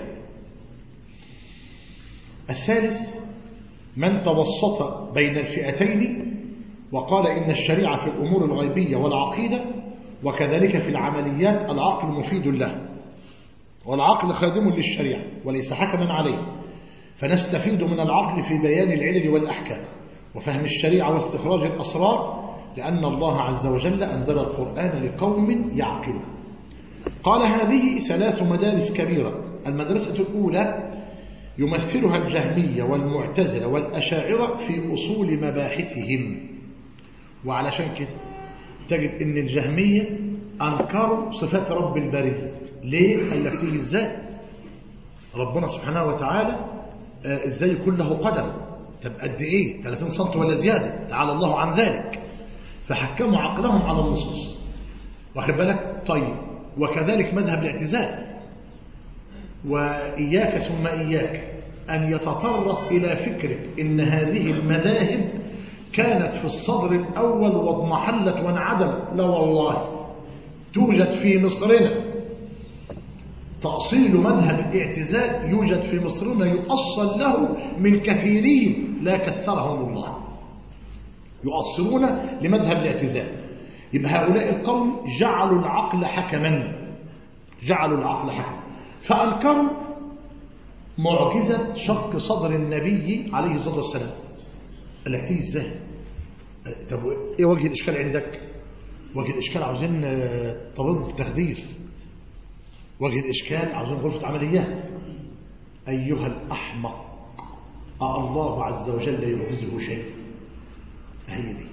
الثالث من توسط بين الفئتين وقال إن الشريعة في الأمور الغيبية والعقيدة وكذلك في العمليات العقل مفيد له، والعقل خادم للشريعة وليس حكما عليه، فنستفيد من العقل في بيان العلل والأحكام وفهم الشريعة واستخراج الأسرار، لأن الله عز وجل أنزل القرآن لقوم يعقلون. قال هذه 3 مدارس كبيرة. المدرسة الأولى يمثلها الجهمية والمعتزلة والأشاعرة في أصول مباحثهم. وعلشان كده تجد أن الجهمية أنكروا صفات رب البرية. ليه؟ قال لك تيجي إزاي ربنا سبحانه وتعالى إزاي يكون له قدم؟ طب قد إيه؟ 30 سم ولا زيادة؟ تعالى الله عن ذلك. فحكموا عقلهم على النصوص. واخد بالك؟ طيب وكذلك مذهب الاعتزال. وإياك ثم إياك أن يتطرق إلى فكرة إن هذه المذاهب كانت في الصدر الأول واضمحلت وانعدمت. لا والله، توجد في مصرنا تأصيل مذهب الاعتزال، يوجد في مصرنا يؤصل له من كثيرين لا كثرهم الله، يؤصلون لمذهب الاعتزال. يبقى هؤلاء القوم جعلوا العقل حكما، جعلوا العقل حكما، فأنكروا معجزة شق صدر النبي عليه الصلاة والسلام. قال لك تيجي ازاي؟ طب ايه وجه الإشكال عندك؟ وجه الإشكال عاوزين طبيب تخدير، وجه الإشكال عاوزين غرفة عمليات. أيها الأحمق، الله عز وجل يعجزه شيء؟ هي دي.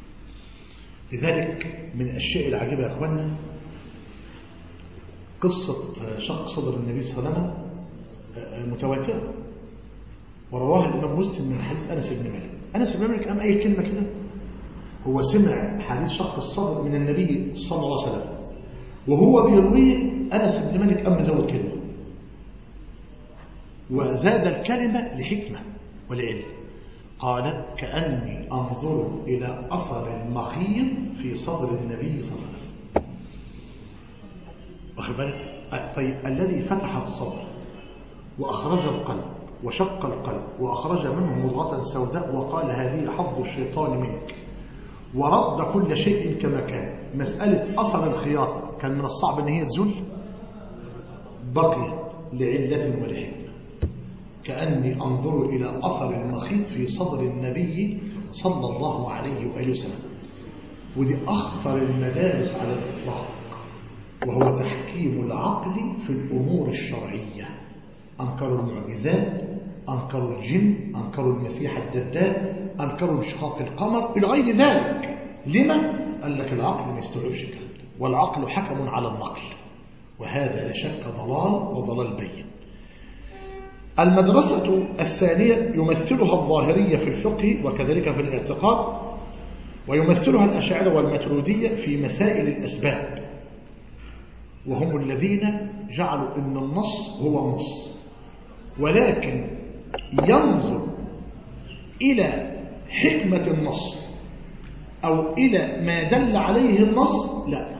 لذلك من الأشياء العجيبة يا أخوانا قصة شق صدر النبي صلى الله عليه وسلم متواترة، ورواها الإمام مسلم من حديث أنس بن مالك. أنس بن مالك قام أي كلمة كده، هو سمع حديث شق الصدر من النبي صلى الله عليه وسلم وهو بيرويه، أنس بن مالك قام مزود كلمة وزاد الكلمة لحكمة ولعلم. قال كأني أنظر إلى أثر المخيط في صدر النبي صلى الله عليه وسلم. واخد بالك؟ طيب الذي فتح الصدر وأخرج القلب وشق القلب وأخرج منه مضغة سوداء وقال هذه حظ الشيطان منك، ورد كل شيء كما كان. مسألة أثر الخياطة كان من الصعب أن هي تزول، بقيت لعلة ولحكمة، كأني أنظر إلى أثر المخيط في صدر النبي صلى الله عليه وآله وسلم. ودي أخطر المدارس على الإطلاق، وهو تحكيم العقل في الأمور الشرعية. أنكروا المعجزات، أنكروا الجن، أنكروا المسيح الدجال، أنكروا انشقاق القمر إلى غير ذلك. لما؟ قال لك العقل ما يستوعبش الكلام ده، والعقل حكم على النقل، وهذا لا شك ضلال وضلال بين. المدرسة الثانية يمثلها الظاهرية في الفقه وكذلك في الاعتقاد، ويمثلها الأشاعرة والماتريدية في مسائل الأسباب، وهم الذين جعلوا أن النص هو النص، ولكن ينظر إلى حكمة النص أو إلى ما دل عليه النص لا.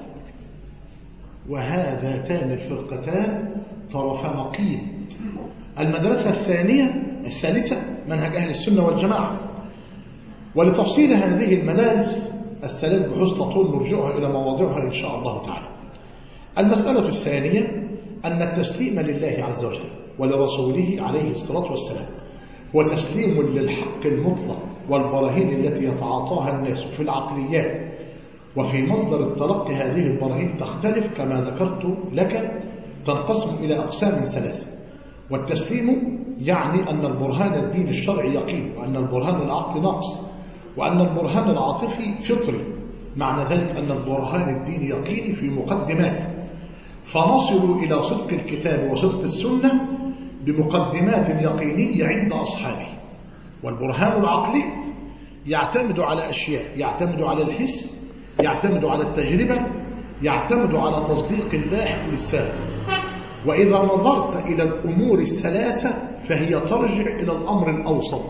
وهذاتان الفرقتان طرف نقيض. المدرسة الثالثة منهج أهل السنة والجماعة. ولتفصيل هذه المدارس الثلاث بحسن طول نرجعها إلى مواضعها إن شاء الله تعالى. المسألة الثانية أن التسليم لله عز وجل ولرسوله عليه الصلاة والسلام هو تسليم للحق المطلق والبراهين التي يتعاطاها الناس في العقليات، وفي مصدر التلقي هذه البراهين تختلف كما ذكرت لك، تنقسم إلى أقسام ثلاثة. والتسليم يعني أن البرهان الدين الشرعي يقين، وأن البرهان العقلي نقص، وأن البرهان العاطفي فطري. معنى ذلك أن البرهان الديني يقيني في مقدماته، فنصل إلى صدق الكتاب وصدق السنة بمقدمات يقينية عند أصحابه. والبرهان العقلي يعتمد على أشياء، يعتمد على الحس، يعتمد على التجربة، يعتمد على تصديق اللاحق للسابق. وإذا نظرت إلى الأمور الثلاثة فهي ترجع إلى الأمر الأوسط.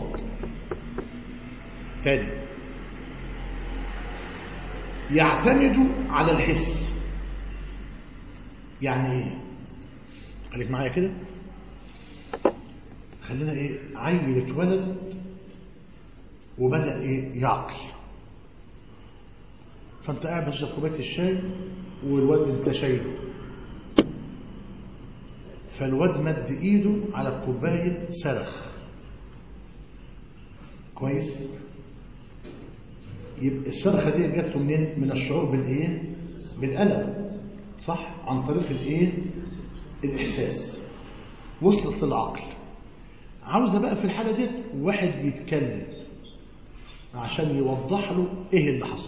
ثالث، يعتمد على الحس. يعني ايه؟ خليك معايا كده، خلينا ايه، عيل اتولد وبدأ ايه يعقل، فانت قاعد بتشرب كوبايه الشاي والواد انت شايله، فالواد مد ايده على الكوبايه صرخ، كويس؟ يبقى الصرخه دي جات له منين؟ من الشعور بالايه؟ بالالم، صح؟ عن طريق الايه؟ الاحساس. وصلت للعقل. عاوزه بقى في الحاله دي واحد يتكلم عشان يوضح له ايه اللي حصل،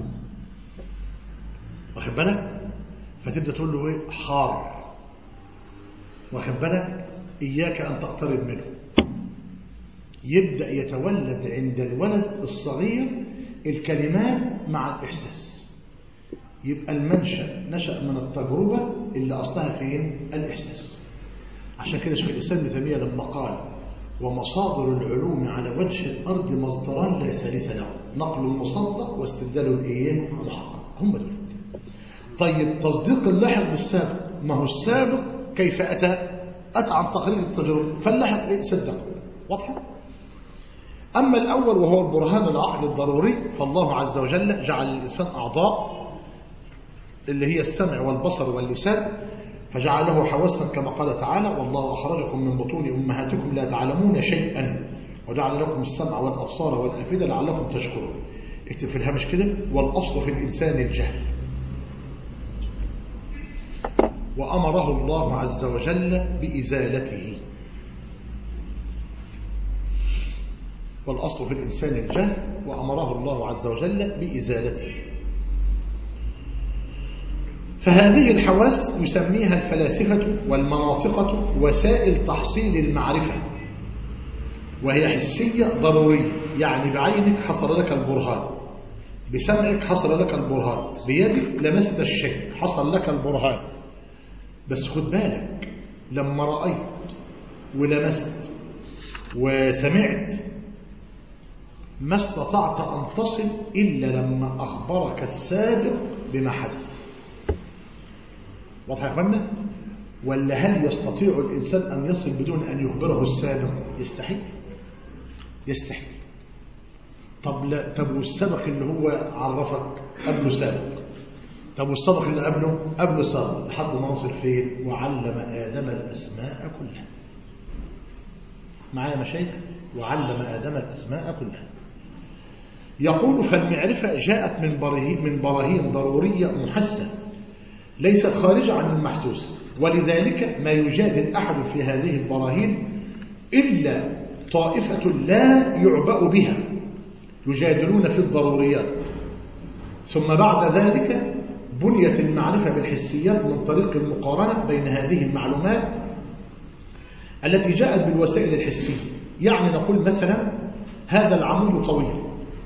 واخد بالك؟ فتبدا تقول له ايه؟ حار، واخد بالك؟ اياك ان تقترب منه. يبدا يتولد عند الولد الصغير الكلمات مع الاحساس. يبقى المنشأ نشأ من التجربة اللي أصلها فين؟ الإحساس. عشان كده شيخ الإسلام ابن تيمية لما قال ومصادر العلوم على وجه الأرض مصدران لا ثالث له، نقل المصدق واستدلال الإيه؟ المحقق. هم دول. طيب تصديق اللاحق بالسابق، ما هو السابق كيف أتى؟ أتى عن تقرير التجربة، فاللاحق إيه؟ صدقه. واضحة؟ أما الأول وهو البرهان العقلي الضروري، فالله عز وجل جعل للإنسان أعضاء اللي هي السمع والبصر واللسان، فجعله حواسا كما قال تعالى والله أخرجكم من بطون أمهاتكم لا تعلمون شيئا وجعل لكم السمع والأبصار والأفئدة لعلكم تشكرون. اكتب في الهامش كده والأصل في الإنسان الجهل. وأمره الله عز وجل بإزالته. والأصل في الإنسان الجهل وأمره الله عز وجل بإزالته. فهذه الحواس يسميها الفلاسفة والمناطقة وسائل تحصيل المعرفة، وهي حسية ضرورية. يعني بعينك حصل لك البرهان، بسمعك حصل لك البرهان، بيدك لمست الشيء حصل لك البرهان. بس خد بالك لما رأيت ولمست وسمعت ما استطعت أن تصل إلا لما أخبرك السابق بما حدث. واضح يا أخوانا؟ ولا هل يستطيع الإنسان أن يصل بدون أن يخبره السابق؟ يستحيل. طب والسابق اللي هو عرفك قبله سابق، طب والسابق اللي قبله سابق، لحد ما نصل فين؟ وعلم آدم الأسماء كلها. معايا مشايخ؟ وعلم آدم الأسماء كلها. يقول فالمعرفة جاءت من براهين ضرورية محسة ليست خارجة عن المحسوس، ولذلك ما يجادل أحد في هذه البراهين إلا طائفة لا يعبأ بها يجادلون في الضروريات، ثم بعد ذلك بنيت المعرفة بالحسيات من طريق المقارنة بين هذه المعلومات التي جاءت بالوسائل الحسية. يعني نقول مثلا هذا العمود طويل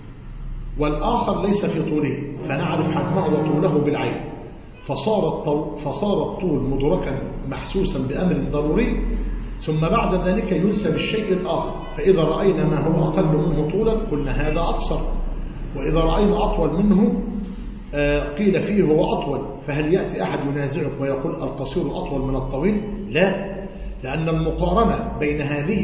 والآخر ليس في طوله، فنعرف حجمه وطوله بالعين، فصار الطول مدركا محسوسا بأمر ضروري، ثم بعد ذلك ينسب الشيء الآخر، فإذا رأينا ما هو أقل منه طولا قلنا هذا أقصر، وإذا رأينا أطول منه قيل فيه هو أطول. فهل يأتي أحد ينازعك ويقول القصير أطول من الطويل؟ لا، لأن المقارنة بين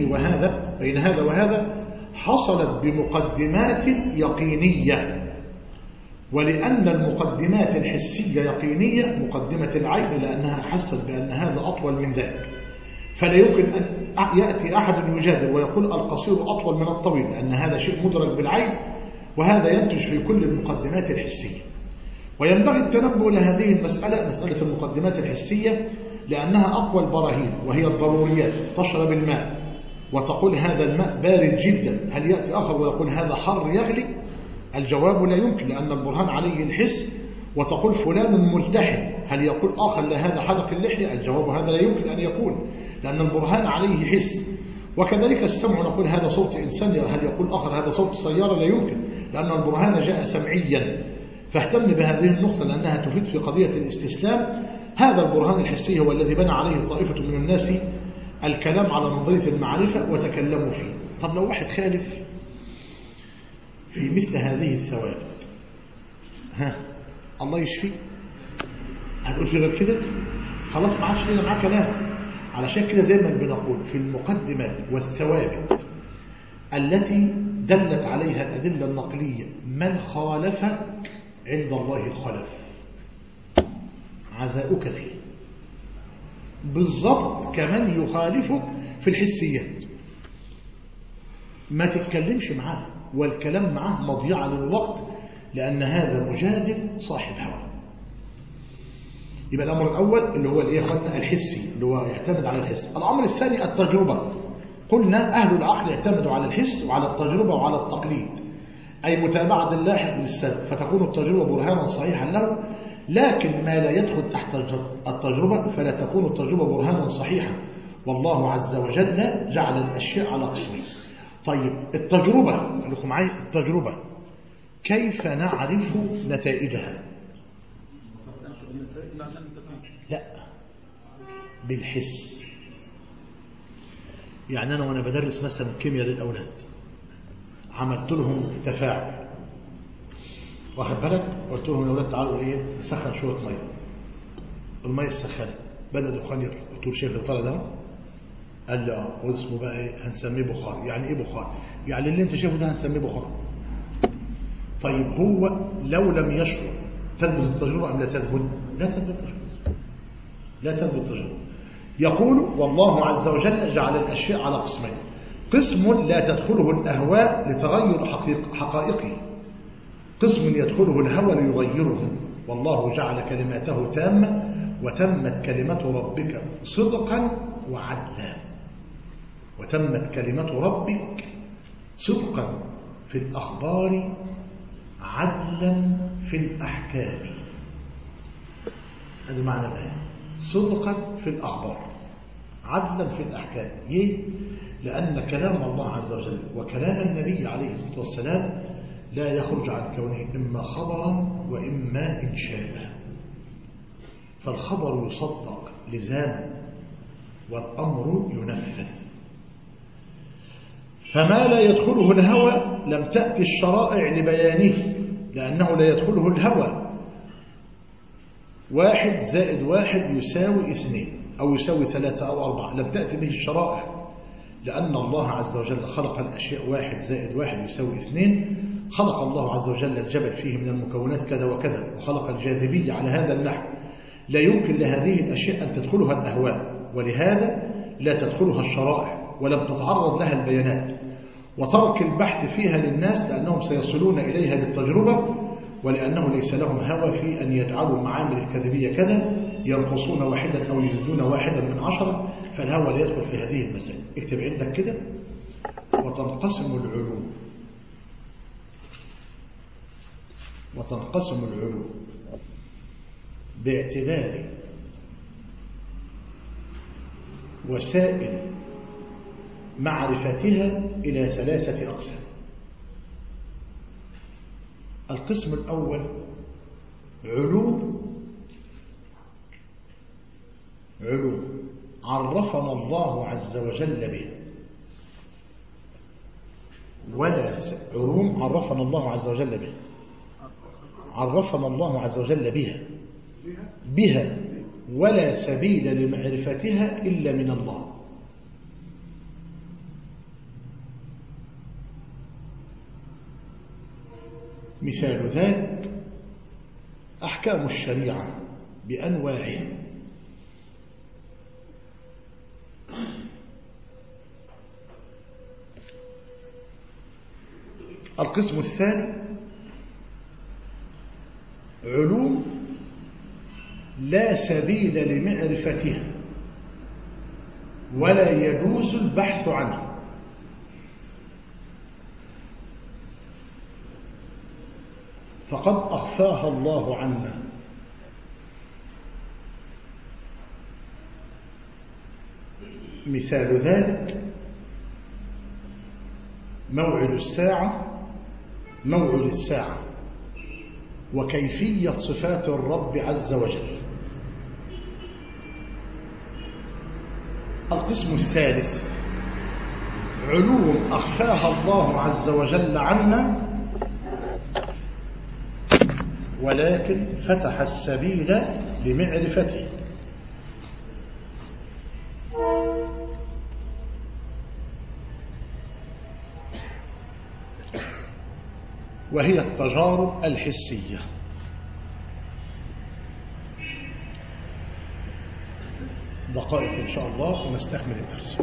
هذا وهذا حصلت بمقدمات يقينية، ولأن المقدمات الحسية يقينية، مقدمة العين لأنها حست بأن هذا أطول من ذلك، فلا يمكن أن يأتي أحد يجادل ويقول القصير أطول من الطويل، لأن هذا شيء مدرك بالعين، وهذا ينتج في كل المقدمات الحسية. وينبغي التنبه لهذه المسألة، مسألة المقدمات الحسية، لأنها أقوى البراهين، وهي الضروريات. تشرب الماء وتقول هذا الماء بارد جدا، هل يأتي آخر ويقول هذا حر يغلي؟ الجواب لا يمكن، لأن البرهان عليه الحس. وتقول فلان ملتحم، هل يقول آخر لا هذا حلق اللحية؟ الجواب هذا لا يمكن أن يكون، لأن البرهان عليه حس. وكذلك السمع، نقول هذا صوت إنسان، هل يقول آخر هذا صوت سيارة؟ لا يمكن، لأن البرهان جاء سمعيا. فاهتم بهذه النقطة لأنها تفيد في قضية الاستسلام. هذا البرهان الحسي هو الذي بنى عليه طائفة من الناس الكلام على نظرية المعرفة وتكلموا فيه. طب لو واحد خالف في مثل هذه الثوابت، الله يشفيه، هتقول في غير كده؟ خلاص ما عادش لنا معاه كلام. علشان كده دايما بنقول في المقدمات والثوابت التي دلت عليها الأدلة النقلية، من خالفك عند الله خلف، عزاؤك فيه بالضبط كمان يخالفك في الحسيات. ما تتكلمش معاه، والكلام معاه مضيعة للوقت، لأن هذا مجادل صاحب هوى. يبقى الأمر الأول اللي هو الحسي، اللي هو يعتمد على الحس. الأمر الثاني التجربة. قلنا أهل العقل يعتمدوا على الحس وعلى التجربة وعلى التقليد، أي متابعة اللاحق للسابق، فتكون التجربة برهانا صحيحا له. لكن ما لا يدخل تحت التجربة فلا تكون التجربة برهانا صحيحا، والله عز وجل جعل الأشياء على قسمين. طيب التجربة، لكم معي التجربة كيف نعرف نتائجها؟ لا، بالحس. يعني أنا وأنا بدرس مثلا كيمياء للأولاد عملت لهم تفاعل، واخد بالك، قلت لهم يا أولاد تعالوا نسخن شوية مية. المية سخنت، بدأ دخان يطلع. قلت له شايف الطلع ده؟ قال لي قلت اسمه بقى هنسميه بخار. يعني ايه بخار؟ يعني اللي انت شايفه ده هنسميه بخار. طيب هو لو لم يشعر تثبت التجربة أم لا تثبت؟ لا تثبت التجربة، لا تثبت التجربة. يقول والله عز وجل جعل الأشياء على قسمين: قسم لا تدخله الأهواء لتغير حقائقه، قسم يدخله الهوى ليغيره. والله جعل كلماته تامة، وتمت كلمة ربك صدقا وعدلا. وتمت كلمة ربك صدقا في الأخبار، عدلا في الأحكام. هذا معنى الآية، صدقا في الأخبار، عدلا في الأحكام. لأن كلام الله عز وجل وكلام النبي عليه الصلاة والسلام لا يخرج عن كونه إما خبرا وإما إنشاء. فالخبر يصدق لزاما، والأمر ينفذ. فما لا يدخله الهوى لم تأتي الشرائع لبيانه، لأنه لا يدخله الهوى. 1 زائد 1 يساوي 2، أو يساوي 3 أو 4 لم تأتي به الشرائع، لأن الله عز وجل خلق الأشياء 1 زائد 1 يساوي 2. خلق الله عز وجل الجبل فيه من المكونات كذا وكذا، وخلق الجاذبية على هذا النحو. لا يمكن لهذه الأشياء أن تدخلها الأهواء، ولهذا لا تدخلها الشرائع ولم تتعرض لها البيانات. وترك البحث فيها للناس لأنهم سيصلون إليها بالتجربة، ولأنه ليس لهم هوى في أن يجعلوا المعامل الكذبية كذا ينقصون 1 أو يزيدون 1 من 10، فالهوى لا يدخل في هذه المسائل. اكتب عندك كده: وتنقسم العلوم باعتبار وسائل معرفتها إلى 3 أقسام. القسم الأول علوم عرفنا الله عز وجل به، علوم عرفنا الله عز وجل به، عرفنا الله عز وجل بها ولا سبيل لمعرفتها إلا من الله. مثال ذلك أحكام الشريعة بأنواعها. القسم الثاني علوم لا سبيل لمعرفتها ولا يجوز البحث عنها. فقد أخفاها الله عنا. مثال ذلك موعد الساعة وكيفية صفات الرب عز وجل. القسم الثالث علوم أخفاها الله عز وجل عنا ولكن فتح السبيل لمعرفته. وهي التجارب الحسية. دقائق إن شاء الله ونستكمل الدرس.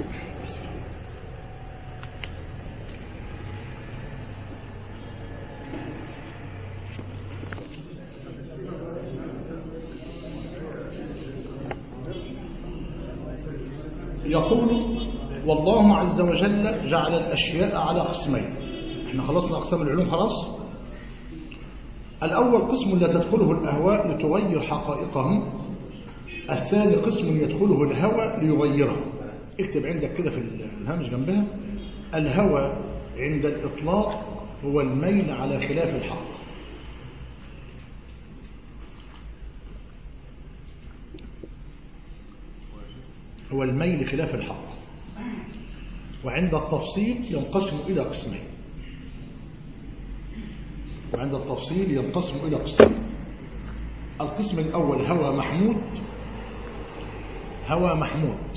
يقول والله عز وجل جعل الأشياء على قسمين. احنا خلصنا أقسام العلوم خلاص. الأول قسم لا تدخله الأهواء لتغير حقائقهم. الثاني قسم يدخله الهوى ليغيره. اكتب عندك كده في الهامش جنبها: الهوى عند الإطلاق هو الميل على خلاف الحق. هو الميل خلاف الحق. وعند التفصيل ينقسم إلى قسمين. القسم الأول هوى محمود،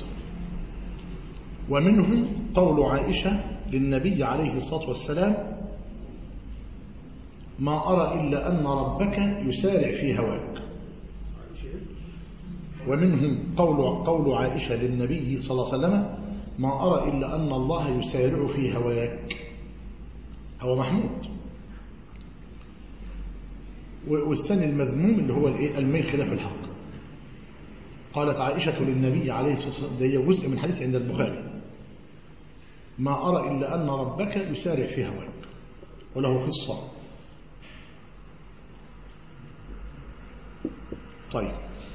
ومنه قول عائشة للنبي عليه الصلاة والسلام: ما أرى إلا أن ربك يسارع في هواك. ومنه قول عائشة للنبي صلى الله عليه وسلم: ما أرى إلا أن الله يسارع في هواك. هو محمود. والثاني المذموم اللي هو الميل خلاف الحق. قالت عائشة للنبي عليه الصلاة والسلام، ده جزء من حديث عند البخاري: ما أرى إلا أن ربك يسارع في هواك. وله قصة. طيب،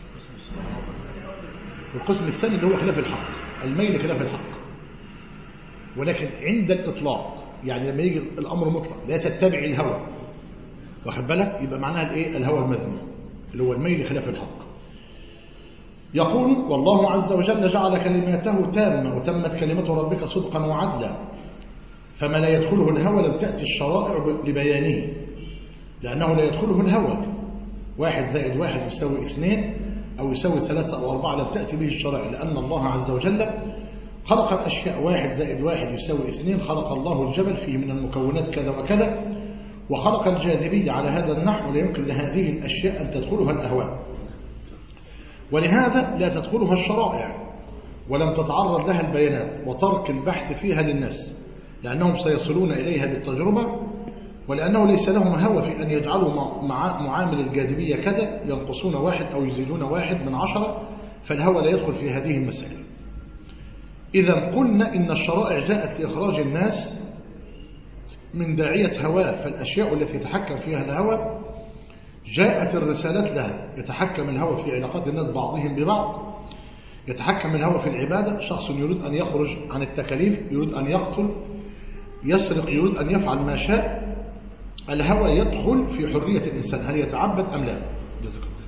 القسم الثاني اللي هو خلاف الحق، الميل خلاف الحق، ولكن عند الإطلاق، يعني لما يجي الأمر مطلق لا تتبع الهوى، واخد بالك، يبقى معناها الهوى المذموم اللي هو الميل خلاف الحق. يقول والله عز وجل جعل كلماته تامة وتمت كلمة ربك صدقا وعدلا، فما لا يدخله الهوى لم تأتي الشرائع لبيانه، لأنه لا يدخله الهوى. 1 زائد 1 يساوي 2، أو يساوي 3 أو 4 لم تأتي به الشرع، لأن الله عز وجل خلق الأشياء 1 زائد 1 يساوي 2. خلق الله الجبل فيه من المكونات كذا وكذا، وخلق الجاذبية على هذا النحو، ولا يمكن لهذه الأشياء أن تدخلها الأهواء، ولهذا لا تدخلها الشرائع ولم تتعرض لها البيانات، وترك البحث فيها للناس لأنهم سيصلون إليها بالتجربة، ولأنه ليس لهم هوى في أن يجعلوا معامل الجاذبية كذا ينقصون 1 أو يزيدون 1 من 10، فالهوى لا يدخل في هذه المسائل. إذا قلنا إن الشرائع جاءت لإخراج الناس من داعية هواه، فالأشياء التي يتحكم فيها الهوى جاءت الرسالات لها. يتحكم الهوى في علاقات الناس بعضهم ببعض، يتحكم الهوى في العبادة، شخص يريد أن يخرج عن التكاليف، يريد أن يقتل، يسرق، يريد أن يفعل ما شاء، الهوى يدخل في حرية الإنسان هل يتعبد أم لا. جزاك الله.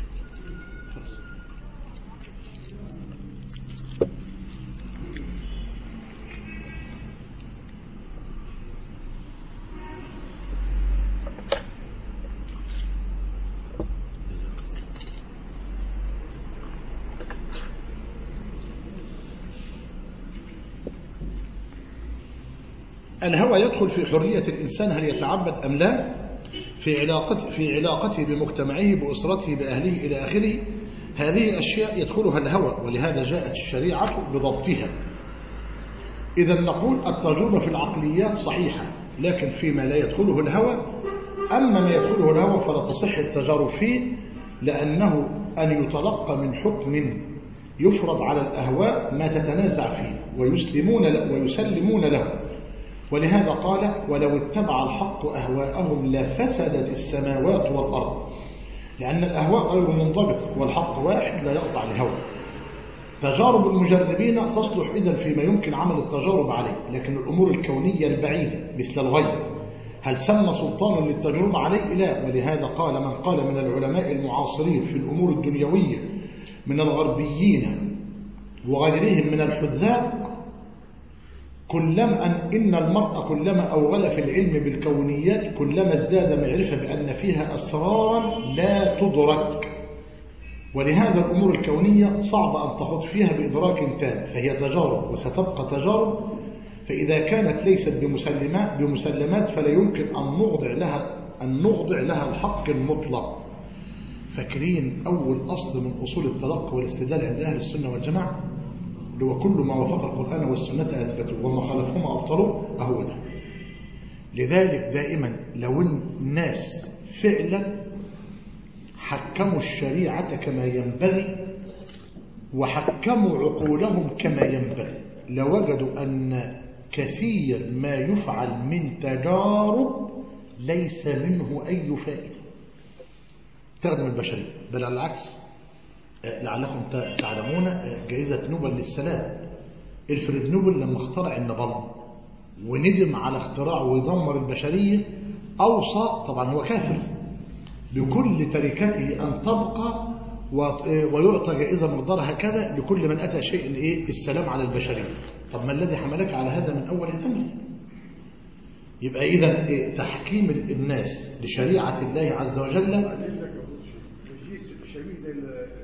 الهوى يدخل في حرية الإنسان هل يتعبد أم لا، في علاقته بمجتمعه، بأسرته، بأهله إلى آخره. هذه أشياء يدخلها الهوى، ولهذا جاءت الشريعة بضبطها. إذا نقول التجربة في العقليات صحيحة، لكن فيما لا يدخله الهوى. أما ما يدخله الهوى فلا تصح التجارب فيه، لأنه أن يتلقى من حكم يفرض على الأهواء ما تتنازع فيه ويسلمون له. ولهذا قال: ولو اتبع الحق أهواءهم لفسدت السماوات والأرض، لأن الأهواء غير منضبطة والحق واحد لا يقطع الهوى. تجارب المجربين تصلح إذن فيما يمكن عمل التجارب عليه، لكن الأمور الكونية البعيدة مثل الغيب هل سمى سلطان للتجربة عليه؟ لا. ولهذا قال من قال من العلماء المعاصرين في الأمور الدنيوية من الغربيين وغيرهم من الحذاق: إن المرء كلما أوغل في العلم بالكونيات كلما ازداد معرفة بأن فيها أسرارا لا تدرك. ولهذا الأمور الكونية صعب أن تخوض فيها بإدراك تام، فهي تجارب وستبقى تجارب. فإذا كانت ليست بمسلمات فلا يمكن أن نخضع لها الحق المطلق. فاكرين أول أصل من أصول التلقي والاستدلال عند أهل السنة والجماعة اللي هو كل ما وافق القرآن والسنة أثبتوه وما خالفهما أبطلوه، أهو ده. لذلك دائما لو الناس فعلا حكموا الشريعة كما ينبغي وحكموا عقولهم كما ينبغي لوجدوا أن كثير ما يفعل من تجارب ليس منه أي فائدة تخدم البشرية، بل على العكس. لعلكم تعلمون جائزة نوبل للسلام، الفريد نوبل لما اخترع النظام وندم على اختراعه ويدمر البشرية، أوصى، طبعا هو كافر، بكل تركته أن تبقى ويعطى جائزة مقدارها كذا لكل من أتى شيء السلام على البشرية. طب ما الذي حملك على هذا من أول الأمر؟ يبقى إذا تحكيم الناس لشريعة الله عز وجل شبيه زي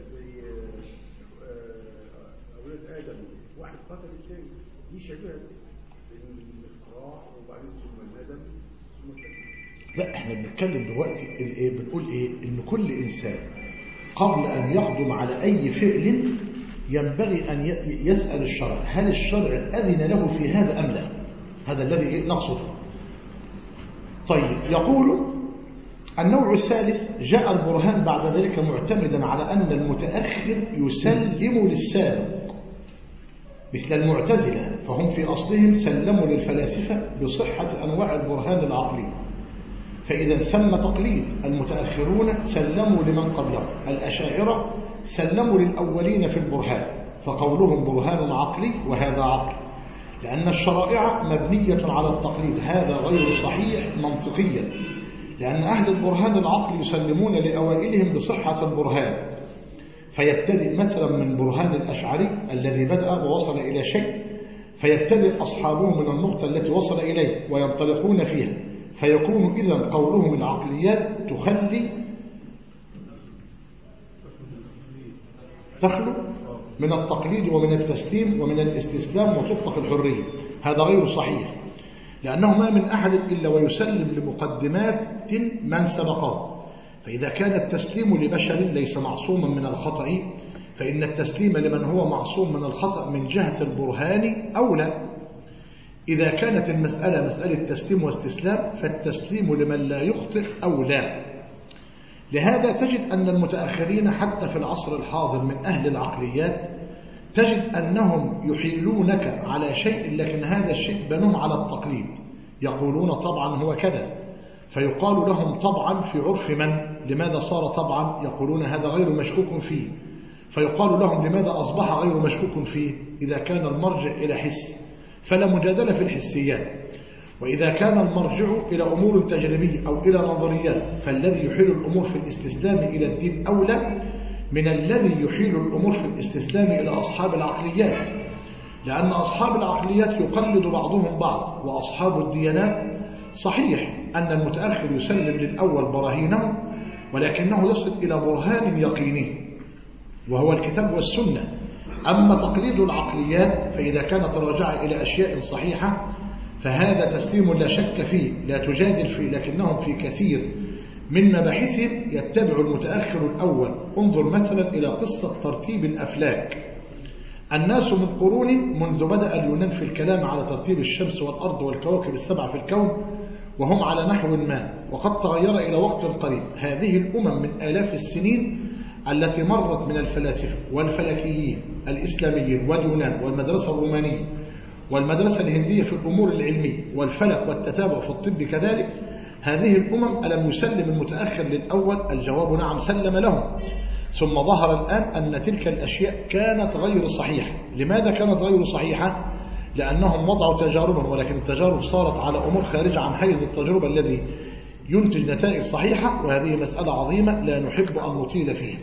أولاد آدم، واحد قتل الثاني، دي شبيهة بالاختراع وبعدين ثم الندم ثم التكليف. لا، احنا بنتكلم دلوقتي بنقول ان كل انسان قبل ان يقدم على اي فعل ينبغي ان يسأل الشرع هل الشرع اذن له في هذا ام لا. هذا الذي نقصده. طيب، يقول النوع الثالث: جاء البرهان بعد ذلك معتمدا على أن المتأخر يسلم للسابق، مثل المعتزلة، فهم في أصلهم سلموا للفلاسفة بصحة أنواع البرهان العقلي، فإذا ثم تقليد. المتأخرون سلموا لمن قبلهم، الأشاعرة سلموا للأولين في البرهان، فقولهم برهان عقلي وهذا عقل، لأن الشرائع مبنية على التقليد. هذا غير صحيح منطقيا، لأن أهل البرهان العقل يسلمون لأوائلهم بصحة البرهان، فيبتدئ مثلا من برهان الأشعري الذي بدأ ووصل إلى شيء، فيبتدئ أصحابه من النقطة التي وصل إليه وينطلقون فيها، فيكون إذن قولهم العقليات تخلي تخلو من التقليد ومن التسليم ومن الاستسلام وتطلق الحرية. هذا غير صحيح، لأنه ما من أحد إلا ويسلم لمقدمات من سبقه. فإذا كان التسليم لبشر ليس معصوما من الخطأ، فإن التسليم لمن هو معصوم من الخطأ من جهة البرهان أولى. إذا كانت المسألة مسألة تسليم واستسلام فالتسليم لمن لا يخطئ أولى. لهذا تجد أن المتأخرين حتى في العصر الحاضر من أهل العقليات تجد أنهم يحيلونك على شيء، لكن هذا الشيء بنوه على التقليد. يقولون طبعا هو كذا، فيقال لهم طبعا في عرف من؟ لماذا صار طبعا؟ يقولون هذا غير مشكوك فيه. فيقال لهم لماذا أصبح غير مشكوك فيه؟ إذا كان المرجع إلى حس فلا مجادلة في الحسيات، وإذا كان المرجع إلى أمور تجريبية أو إلى نظريات فالذي يحيل الأمور في الاستسلام إلى الدين أولى من الذي يحيل الأمور في الاستسلام إلى أصحاب العقليات، لأن أصحاب العقليات يقلد بعضهم بعض، وأصحاب الديانات صحيح أن المتأخر يسلم للأول براهينه، ولكنه يصل إلى برهان يقيني وهو الكتاب والسنة. أما تقليد العقليات فإذا كانت راجعة إلى أشياء صحيحة فهذا تسليم لا شك فيه، لا تجادل فيه، لكنهم في كثير من مباحثهم يتبع المتأخر الأول. انظر مثلا إلى قصة ترتيب الأفلاك. الناس من قرون منذ بدأ اليونان في الكلام على ترتيب الشمس والأرض والكواكب السبعة في الكون وهم على نحو ما، وقد تغير إلى وقت قريب. هذه الأمم من آلاف السنين التي مرت من الفلاسفة والفلكيين الإسلاميين واليونان والمدرسة الرومانية والمدرسة الهندية في الأمور العلمية والفلك والتتابع في الطب كذلك، هذه الأمم ألم يسلم المتأخر للأول؟ الجواب نعم، سلم لهم. ثم ظهر الآن أن تلك الأشياء كانت غير صحيحة. لماذا كانت غير صحيحة؟ لأنهم وضعوا تجاربا، ولكن التجارب صارت على أمور خارجة عن حيز التجربة الذي ينتج نتائج صحيحة، وهذه مسألة عظيمة لا نحب أن نطيل فيها.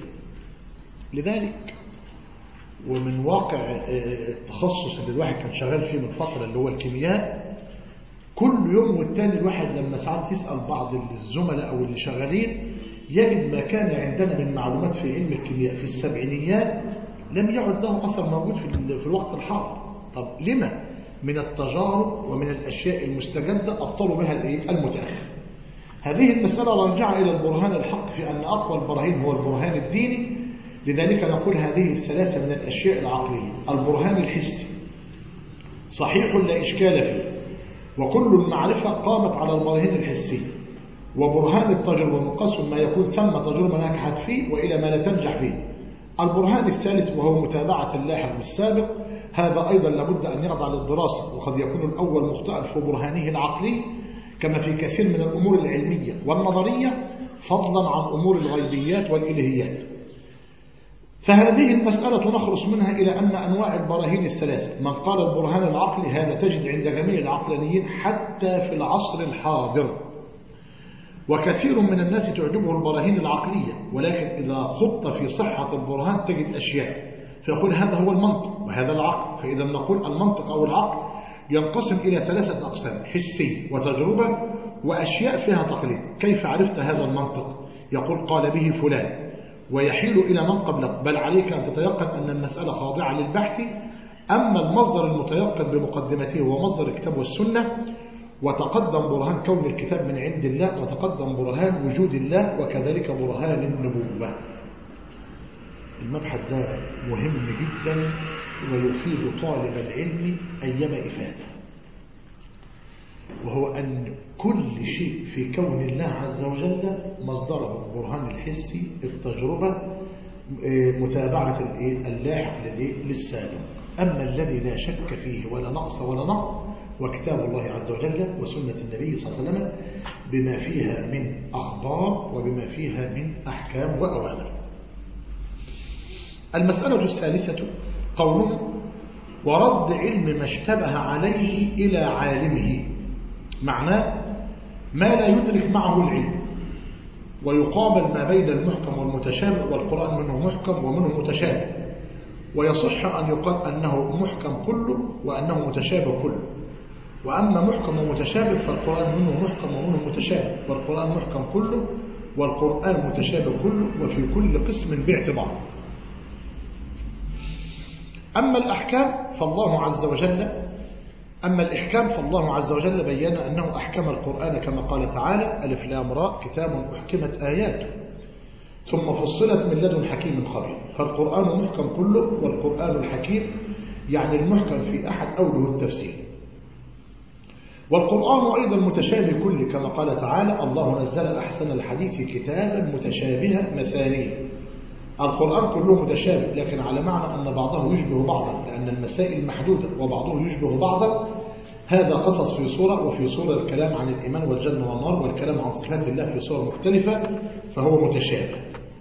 لذلك ومن واقع التخصص اللي الواحد كان شغال فيه من فترة اللي هو الكيمياء، كل يوم والتاني الواحد لما ساعات يسأل بعض الزملاء أو اللي شغالين يجد ما كان عندنا من معلومات في علم الكيمياء في السبعينيات لم يعد له أثر موجود في الوقت الحاضر. طب لما؟ من التجارب ومن الأشياء المستجدة أبطلوا بها المتأخر. هذه المسألة راجعة إلى البرهان الحق في أن أقوى البراهين هو البرهان الديني. لذلك نقول هذه الثلاثة من الأشياء العقلية. البرهان الحسي صحيح لا إشكال فيه، وكل المعرفة قامت على البراهين الحسي. وبرهان التجربة منقسم ما يكون ثم تجربة نجحت فيه وإلى ما لا تنجح فيه. البرهان الثالث وهو متابعة اللاحق بالسابق، هذا أيضا لابد أن يخضع للدراسة، وقد يكون الأول مخطئا في برهانه العقلي كما في كثير من الأمور العلمية والنظرية، فضلا عن أمور الغيبيات والإلهيات. فهذه المسألة نخلص منها إلى أن أنواع البراهين الثلاثة. من قال البرهان العقلي هذا تجد عند جميع العقلانيين حتى في العصر الحاضر، وكثير من الناس تعجبه البراهين العقلية، ولكن إذا خط في صحة البرهان تجد أشياء فيقول هذا هو المنطق وهذا العقل. فإذا نقول المنطق أو العقل ينقسم إلى ثلاثة أقسام: حسي وتجربة وأشياء فيها تقليد. كيف عرفت هذا المنطق؟ يقول قال به فلان، ويحيل إلى من قبلك، بل عليك أن تتيقن أن المسألة خاضعة للبحث. أما المصدر المتيقن بمقدمته هو مصدر الكتاب والسنة، وتقدم برهان كون الكتاب من عند الله، وتقدم برهان وجود الله، وكذلك برهان النبوة. المبحث ده مهم جدا ويفيد طالب العلم أيما إفادة، وهو أن كل شيء في كون الله عز وجل مصدره البرهان الحسي، التجربة، متابعة اللاحق للسابق. أما الذي لا شك فيه ولا نقص ولا نقص وكتاب الله عز وجل وسنة النبي صلى الله عليه وسلم بما فيها من أخبار وبما فيها من أحكام وأوامر. المسألة الثالثة قوله ورد علم ما اشتبه عليه إلى عالمه، معناه ما لا يدرك معه العلم، ويقابل ما بين المحكم والمتشابه، والقرآن منه محكم ومنه متشابه، ويصح أن يقال أنه محكم كله وأنه متشابه كله. وأما محكم ومتشابه فالقرآن منه محكم ومنه متشابه، والقرآن محكم كله والقرآن متشابه كله، وفي كل قسم باعتبار. أما الإحكام فالله عز وجل بيّن أنه أحكم القرآن كما قال تعالى: ألف لام راء كتاب أحكمت آياته ثم فصلت من لدن حكيم خبير. فالقرآن محكم كله، والقرآن الحكيم يعني المحكم في أحد أوجه التفسير. والقرآن أيضا متشابه كله كما قال تعالى: الله نزل أحسن الحديث كتابا متشابها مثانية. القرآن كله متشابه، لكن على معنى أن بعضه يشبه بعضا، لأن المسائل محدودة وبعضه يشبه بعضا. هذا قصص في صورة، وفي صورة الكلام عن الإيمان والجنة والنار، والكلام عن صفات الله في صورة مختلفة، فهو متشابه.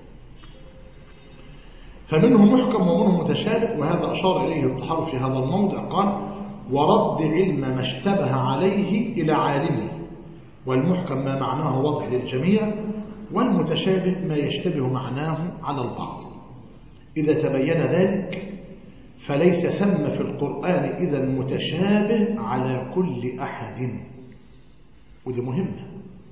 فمنه محكم ومنه متشابه، وهذا أشار إليه الطحاوي في هذا الموضع، قال: ورد علم ما اشتبه عليه إلى عالمه، والمحكم ما معناه واضح للجميع، والمتشابه ما يشتبه معناه على البعض. إذا تبين ذلك فليس ثم في القرآن إذا متشابه على كل أحد. ودي مهمة.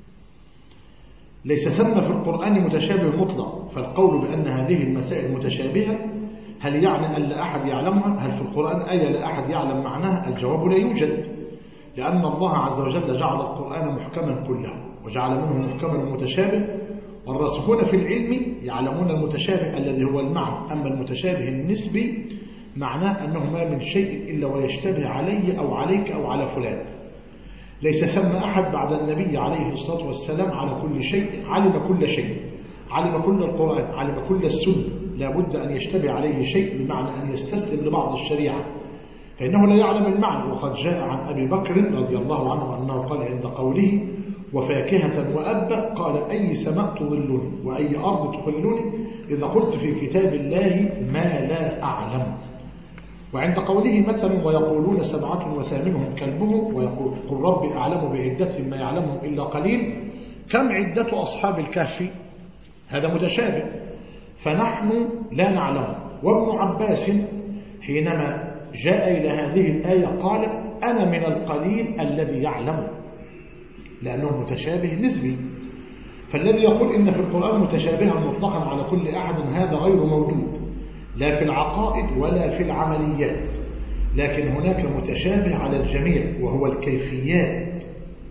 ليس ثم في القرآن متشابه مطلق، فالقول بأن هذه المسائل متشابهة هل يعني أن لا أحد يعلمها؟ هل في القرآن آية لا أحد يعلم معناها؟ الجواب لا يوجد، لأن الله عز وجل جعل القرآن محكما كله، وجعل منه محكما متشابه، والراسخون في العلم يعلمون المتشابه الذي هو المعنى. أما المتشابه النسبي معناه أنه ما من شيء إلا ويشتبه علي أو عليك أو على فلان. ليس ثم أحد بعد النبي عليه الصلاة والسلام على كل شيء، علم كل شيء، علم كل القرآن، علم كل السنة. لا بد أن يشتبه عليه شيء، بمعنى أن يستسلم لبعض الشريعة، فإنه لا يعلم المعنى. وقد جاء عن أبي بكر رضي الله عنه أنه قال عند قوله: وفاكهة وأبا، قال: أي سماء تظلني وأي أرض تظلني إذا قلت في كتاب الله ما لا أعلم. وعند قوله مثلا: ويقولون 7 وثامنهم كلبهم، ويقول: قل ربي أعلم بعدتهم ما يعلمهم إلا قليل. كم عدة أصحاب الكهف؟ هذا متشابه، فنحن لا نعلم. وابن عباس حينما جاء إلى هذه الآية قال: أنا من القليل الذي يعلم، لأنه متشابه نسبي. فالذي يقول إن في القرآن متشابها مطلقا على كل أحد هذا غير موجود، لا في العقائد ولا في العمليات، لكن هناك متشابه على الجميع، وهو الكيفيات،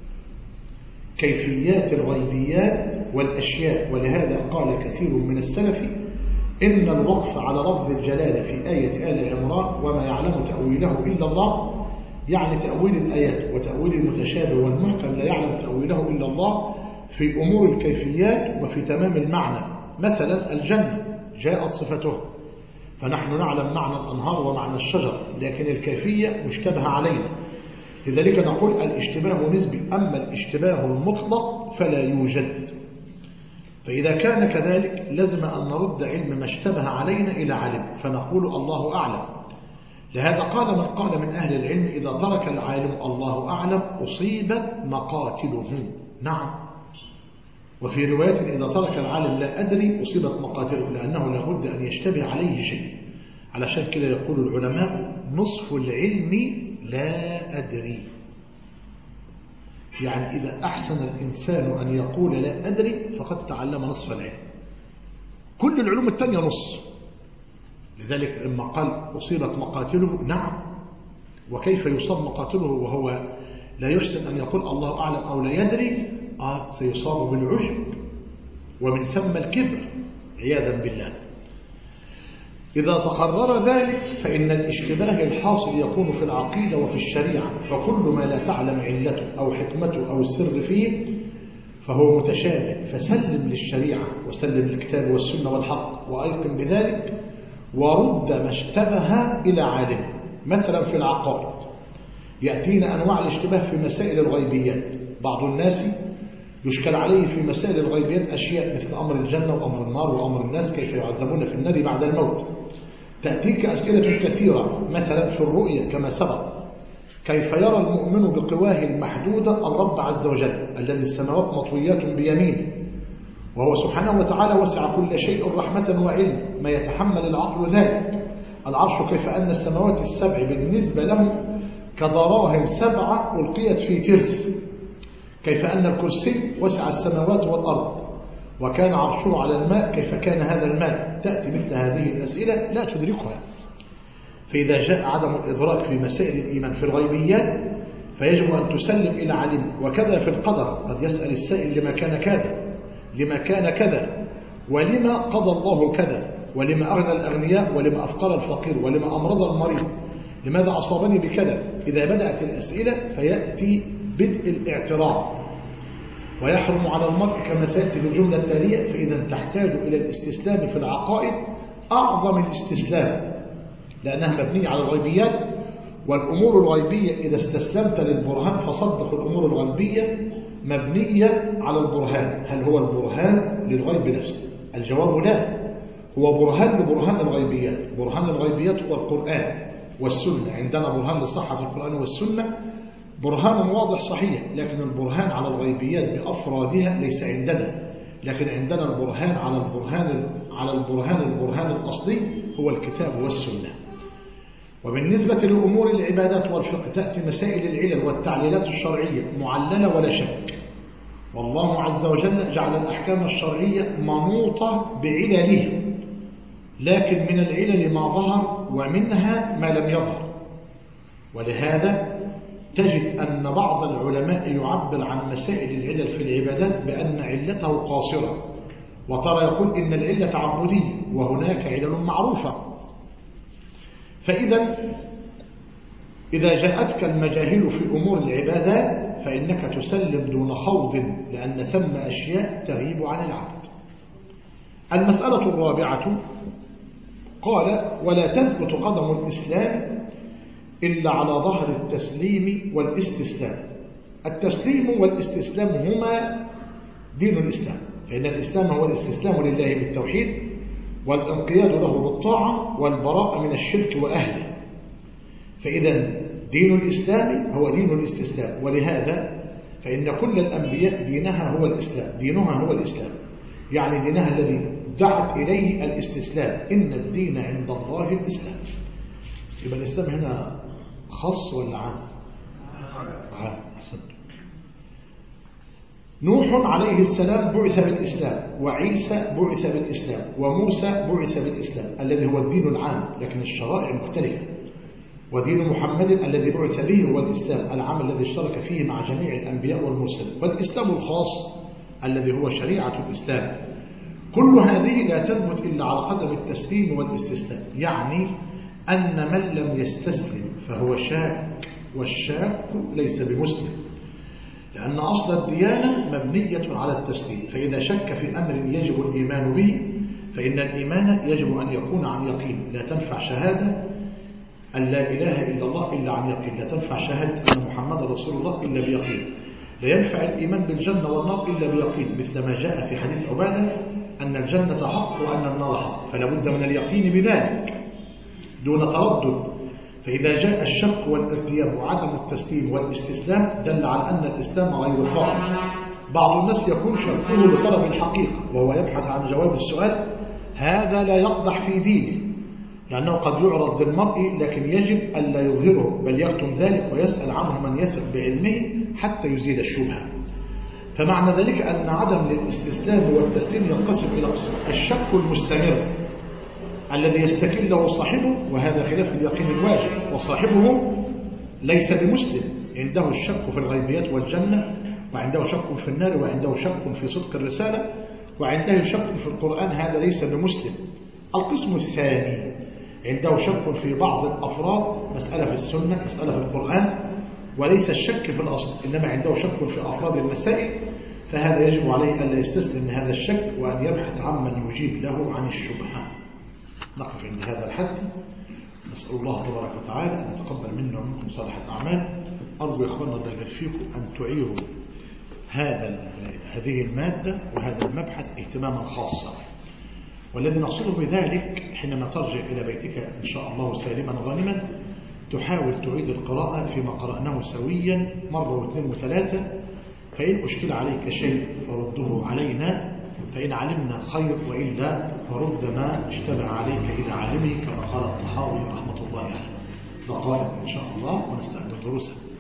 كيفيات الغيبيات والأشياء. ولهذا قال كثير من السلف: إن الوقف على لفظ الجلالة في آية آل عمران وما يعلم تأويله إلا الله، يعني تأويل الآيات وتأويل المتشابه والمحكم لا يعلم تأويله إلا الله في أمور الكيفيات وفي تمام المعنى. مثلا الجنة جاءت صفته، فنحن نعلم معنى الأنهار ومعنى الشجر، لكن الكيفية مشتبه علينا، لذلك نقول الاشتباه نسبي. أما الاشتباه المطلق فلا يوجد. فإذا كان كذلك لازم أن نرد علم ما اشتبه علينا إلى علم، فنقول الله أعلم. لهذا قال من قال من أهل العلم: إذا ترك العالم الله أعلم أصيبت مقاتله. نعم. وفي رواية: إذا ترك العالم لا أدري أصيبت مقاتله، لأنه لابد أن يشتبه عليه شيء. علشان كده يقول العلماء: نصف العلم لا أدري. يعني إذا أحسن الإنسان أن يقول لا أدري فقد تعلم نصف العلم. كل العلوم الثانية نص. لذلك لما قال أصيبت مقاتله، نعم، وكيف يصاب مقاتله وهو لا يحسن أن يقول الله أعلم أو لا يدري؟ سيصاب بالعجب ومن ثم الكبر عياذا بالله. إذا تقرر ذلك فإن الاشتباه الحاصل يكون في العقيدة وفي الشريعة، فكل ما لا تعلم علته أو حكمته أو السر فيه فهو متشابه. فسلم للشريعة وسلم للكتاب والسنة والحق وأيقن بذلك، ورد ما اشتبه إلى عالم. مثلا في العقائد يأتينا أنواع الاشتباه في مسائل الغيبيات. بعض الناس يشكل عليه في مسائل الغيبيات أشياء مثل أمر الجنة وأمر النار وأمر الناس كيف يعذبون في النار بعد الموت. تأتيك أسئلة كثيرة مثلا في الرؤية كما سبق: كيف يرى المؤمن بقواه المحدودة الرب عز وجل الذي السماوات مطويات بيمينه، وهو سبحانه وتعالى وسع كل شيء رحمة وعلم، ما يتحمل العقل ذلك. العرش كيف أن السماوات السبع بالنسبة له كدراهم 7 ألقيت في ترس، كيف أن الكرسي وسع السماوات والأرض، وكان عرشه على الماء، كيف كان هذا الماء؟ تأتي مثل هذه الأسئلة لا تدركها. فإذا جاء عدم الإدراك في مسائل الإيمان في الغيبيات فيجب أن تسلم إلى علم. وكذا في القدر، قد يسأل السائل لما كان كذا، لما كان كذا، ولما قضى الله كذا، ولما أغنى الأغنياء، ولما أفقر الفقير، ولما أمرض المريض، لماذا أصابني بكذا. إذا بدأت الأسئلة فيأتي بدء الاعتراض، ويحرم على المرء كما سيأتي بالجملة التالية. فإذا تحتاج إلى الاستسلام في العقائد أعظم الاستسلام، لأنها مبنية على الغيبيات، والأمور الغيبية إذا استسلمت للبرهان فصدق الأمور الغيبية مبنية على البرهان. هل هو البرهان للغيب نفسه؟ الجواب لا، هو برهان لبرهان الغيبيات. برهان الغيبيات هو القرآن والسنة. عندنا برهان لصحة القرآن والسنة، برهان واضح صحيح، لكن البرهان على الغيبيات بأفرادها ليس عندنا، لكن عندنا البرهان على البرهان الأصلي هو الكتاب والسنة. وبالنسبة لأمور العبادات والفقه تأتي مسائل العلل والتعليلات الشرعية معللة ولا شك، والله عز وجل جعل الأحكام الشرعية منوطة بعلله، لكن من العلل ما ظهر ومنها ما لم يظهر. ولهذا تجد أن بعض العلماء يعبر عن مسائل العلل في العبادات بأن علته قاصرة، وترى يقول إن العلة عبودية وهناك علل معروفة. فإذا جاءتك المجاهيل في أمور العبادات فإنك تسلم دون خوض، لأن ثم أشياء تغيب عن العبد. المسألة الرابعة قال: ولا تثبت قدم الإسلام إلا على ظهر التسليم والاستسلام. التسليم والاستسلام هما دين الإسلام، فإن الإسلام هو الاستسلام لله بالتوحيد والانقياد له بالطاعة والبراءة من الشرك وأهله. فإذا دين الإسلام هو دين الاستسلام، ولهذا فإن كل الأنبياء دينها هو الإسلام، يعني دينها الذي دعت إليه الاستسلام. إن الدين عند الله الإسلام. يبقى الإسلام هنا خاص ولا عام؟ عام. أحسنت. نوح عليه السلام بعث بالإسلام، وعيسى بعث بالإسلام، وموسى بعث بالإسلام الذي هو الدين العام، لكن الشرائع مختلفة. ودين محمد الذي بعث به هو الإسلام العام الذي اشترك فيه مع جميع الأنبياء والمرسلين، والإسلام الخاص الذي هو شريعة الإسلام. كل هذه لا تثبت إلا على قدم التسليم والاستسلام، يعني أن من لم يستسلم فهو شاك، والشاك ليس بمسلم، لأن أصل الديانة مبنية على التسليم. فإذا شك في أمر يجب الإيمان به فإن الإيمان يجب أن يكون عن يقين. لا تنفع شهادة أن لا إله إلا الله إلا عن يقين، لا تنفع شهادة أن محمد رسول الله إلا بيقين، لا ينفع الإيمان بالجنة والنار إلا بيقين، مثل ما جاء في حديث عبادة أن الجنة حق وأن النار حق، فلا بد من اليقين بذلك دون تردد. فإذا جاء الشك والارتياب وعدم التسليم والاستسلام دل على أن الإسلام غير خالص. بعض الناس يكون شكه لطلب الحقيقة وهو يبحث عن جواب السؤال، هذا لا يقدح في دينه، لأنه قد يعرض للمرء لكن يجب ألا يظهره، بل يكتم ذلك ويسأل عنه من يثق بعلمه حتى يزيل الشبهة. فمعنى ذلك أن عدم الاستسلام والتسليم ينقسم إلى قسم: الشك المستمر الذي يستكل له صاحبه، وهذا خلاف اليقين الواجب، وصاحبه ليس بمسلم، عنده الشك في الغيبيات والجنة، وعنده شك في النار، وعنده شك في صدق الرسالة، وعنده شك في القرآن، هذا ليس بمسلم. القسم الثاني عنده شك في بعض الأفراد، مسألة في السنة، مسألة في القرآن، وليس الشك في الأصل، إنما عنده شك في أفراد المسائل، فهذا يجب عليه أن لا يستسلم لهذا الشك وأن يبحث عمن يجيب له عن الشبهة. نقف عند هذا الحد. نسأل الله تبارك وتعالى أن يتقبل منا ومنكم صالح الأعمال. أرجو إخواننا الله فيكم أن تعيروا هذه المادة وهذا المبحث اهتماما خاصا، والذي نقصده بذلك حينما ترجع إلى بيتك إن شاء الله سالما غانما تحاول تعيد القراءة فيما قرأناه سويا مرة واثنين وثلاثة، فإن أشكل عليك شيء فرده علينا، فإن علمنا خير، وإلا فرد ما اشتبه عليك إلى عالمه كما قال الطحاوي رحمة الله عليه. دقائق إن شاء الله ونستأنف دروسنا.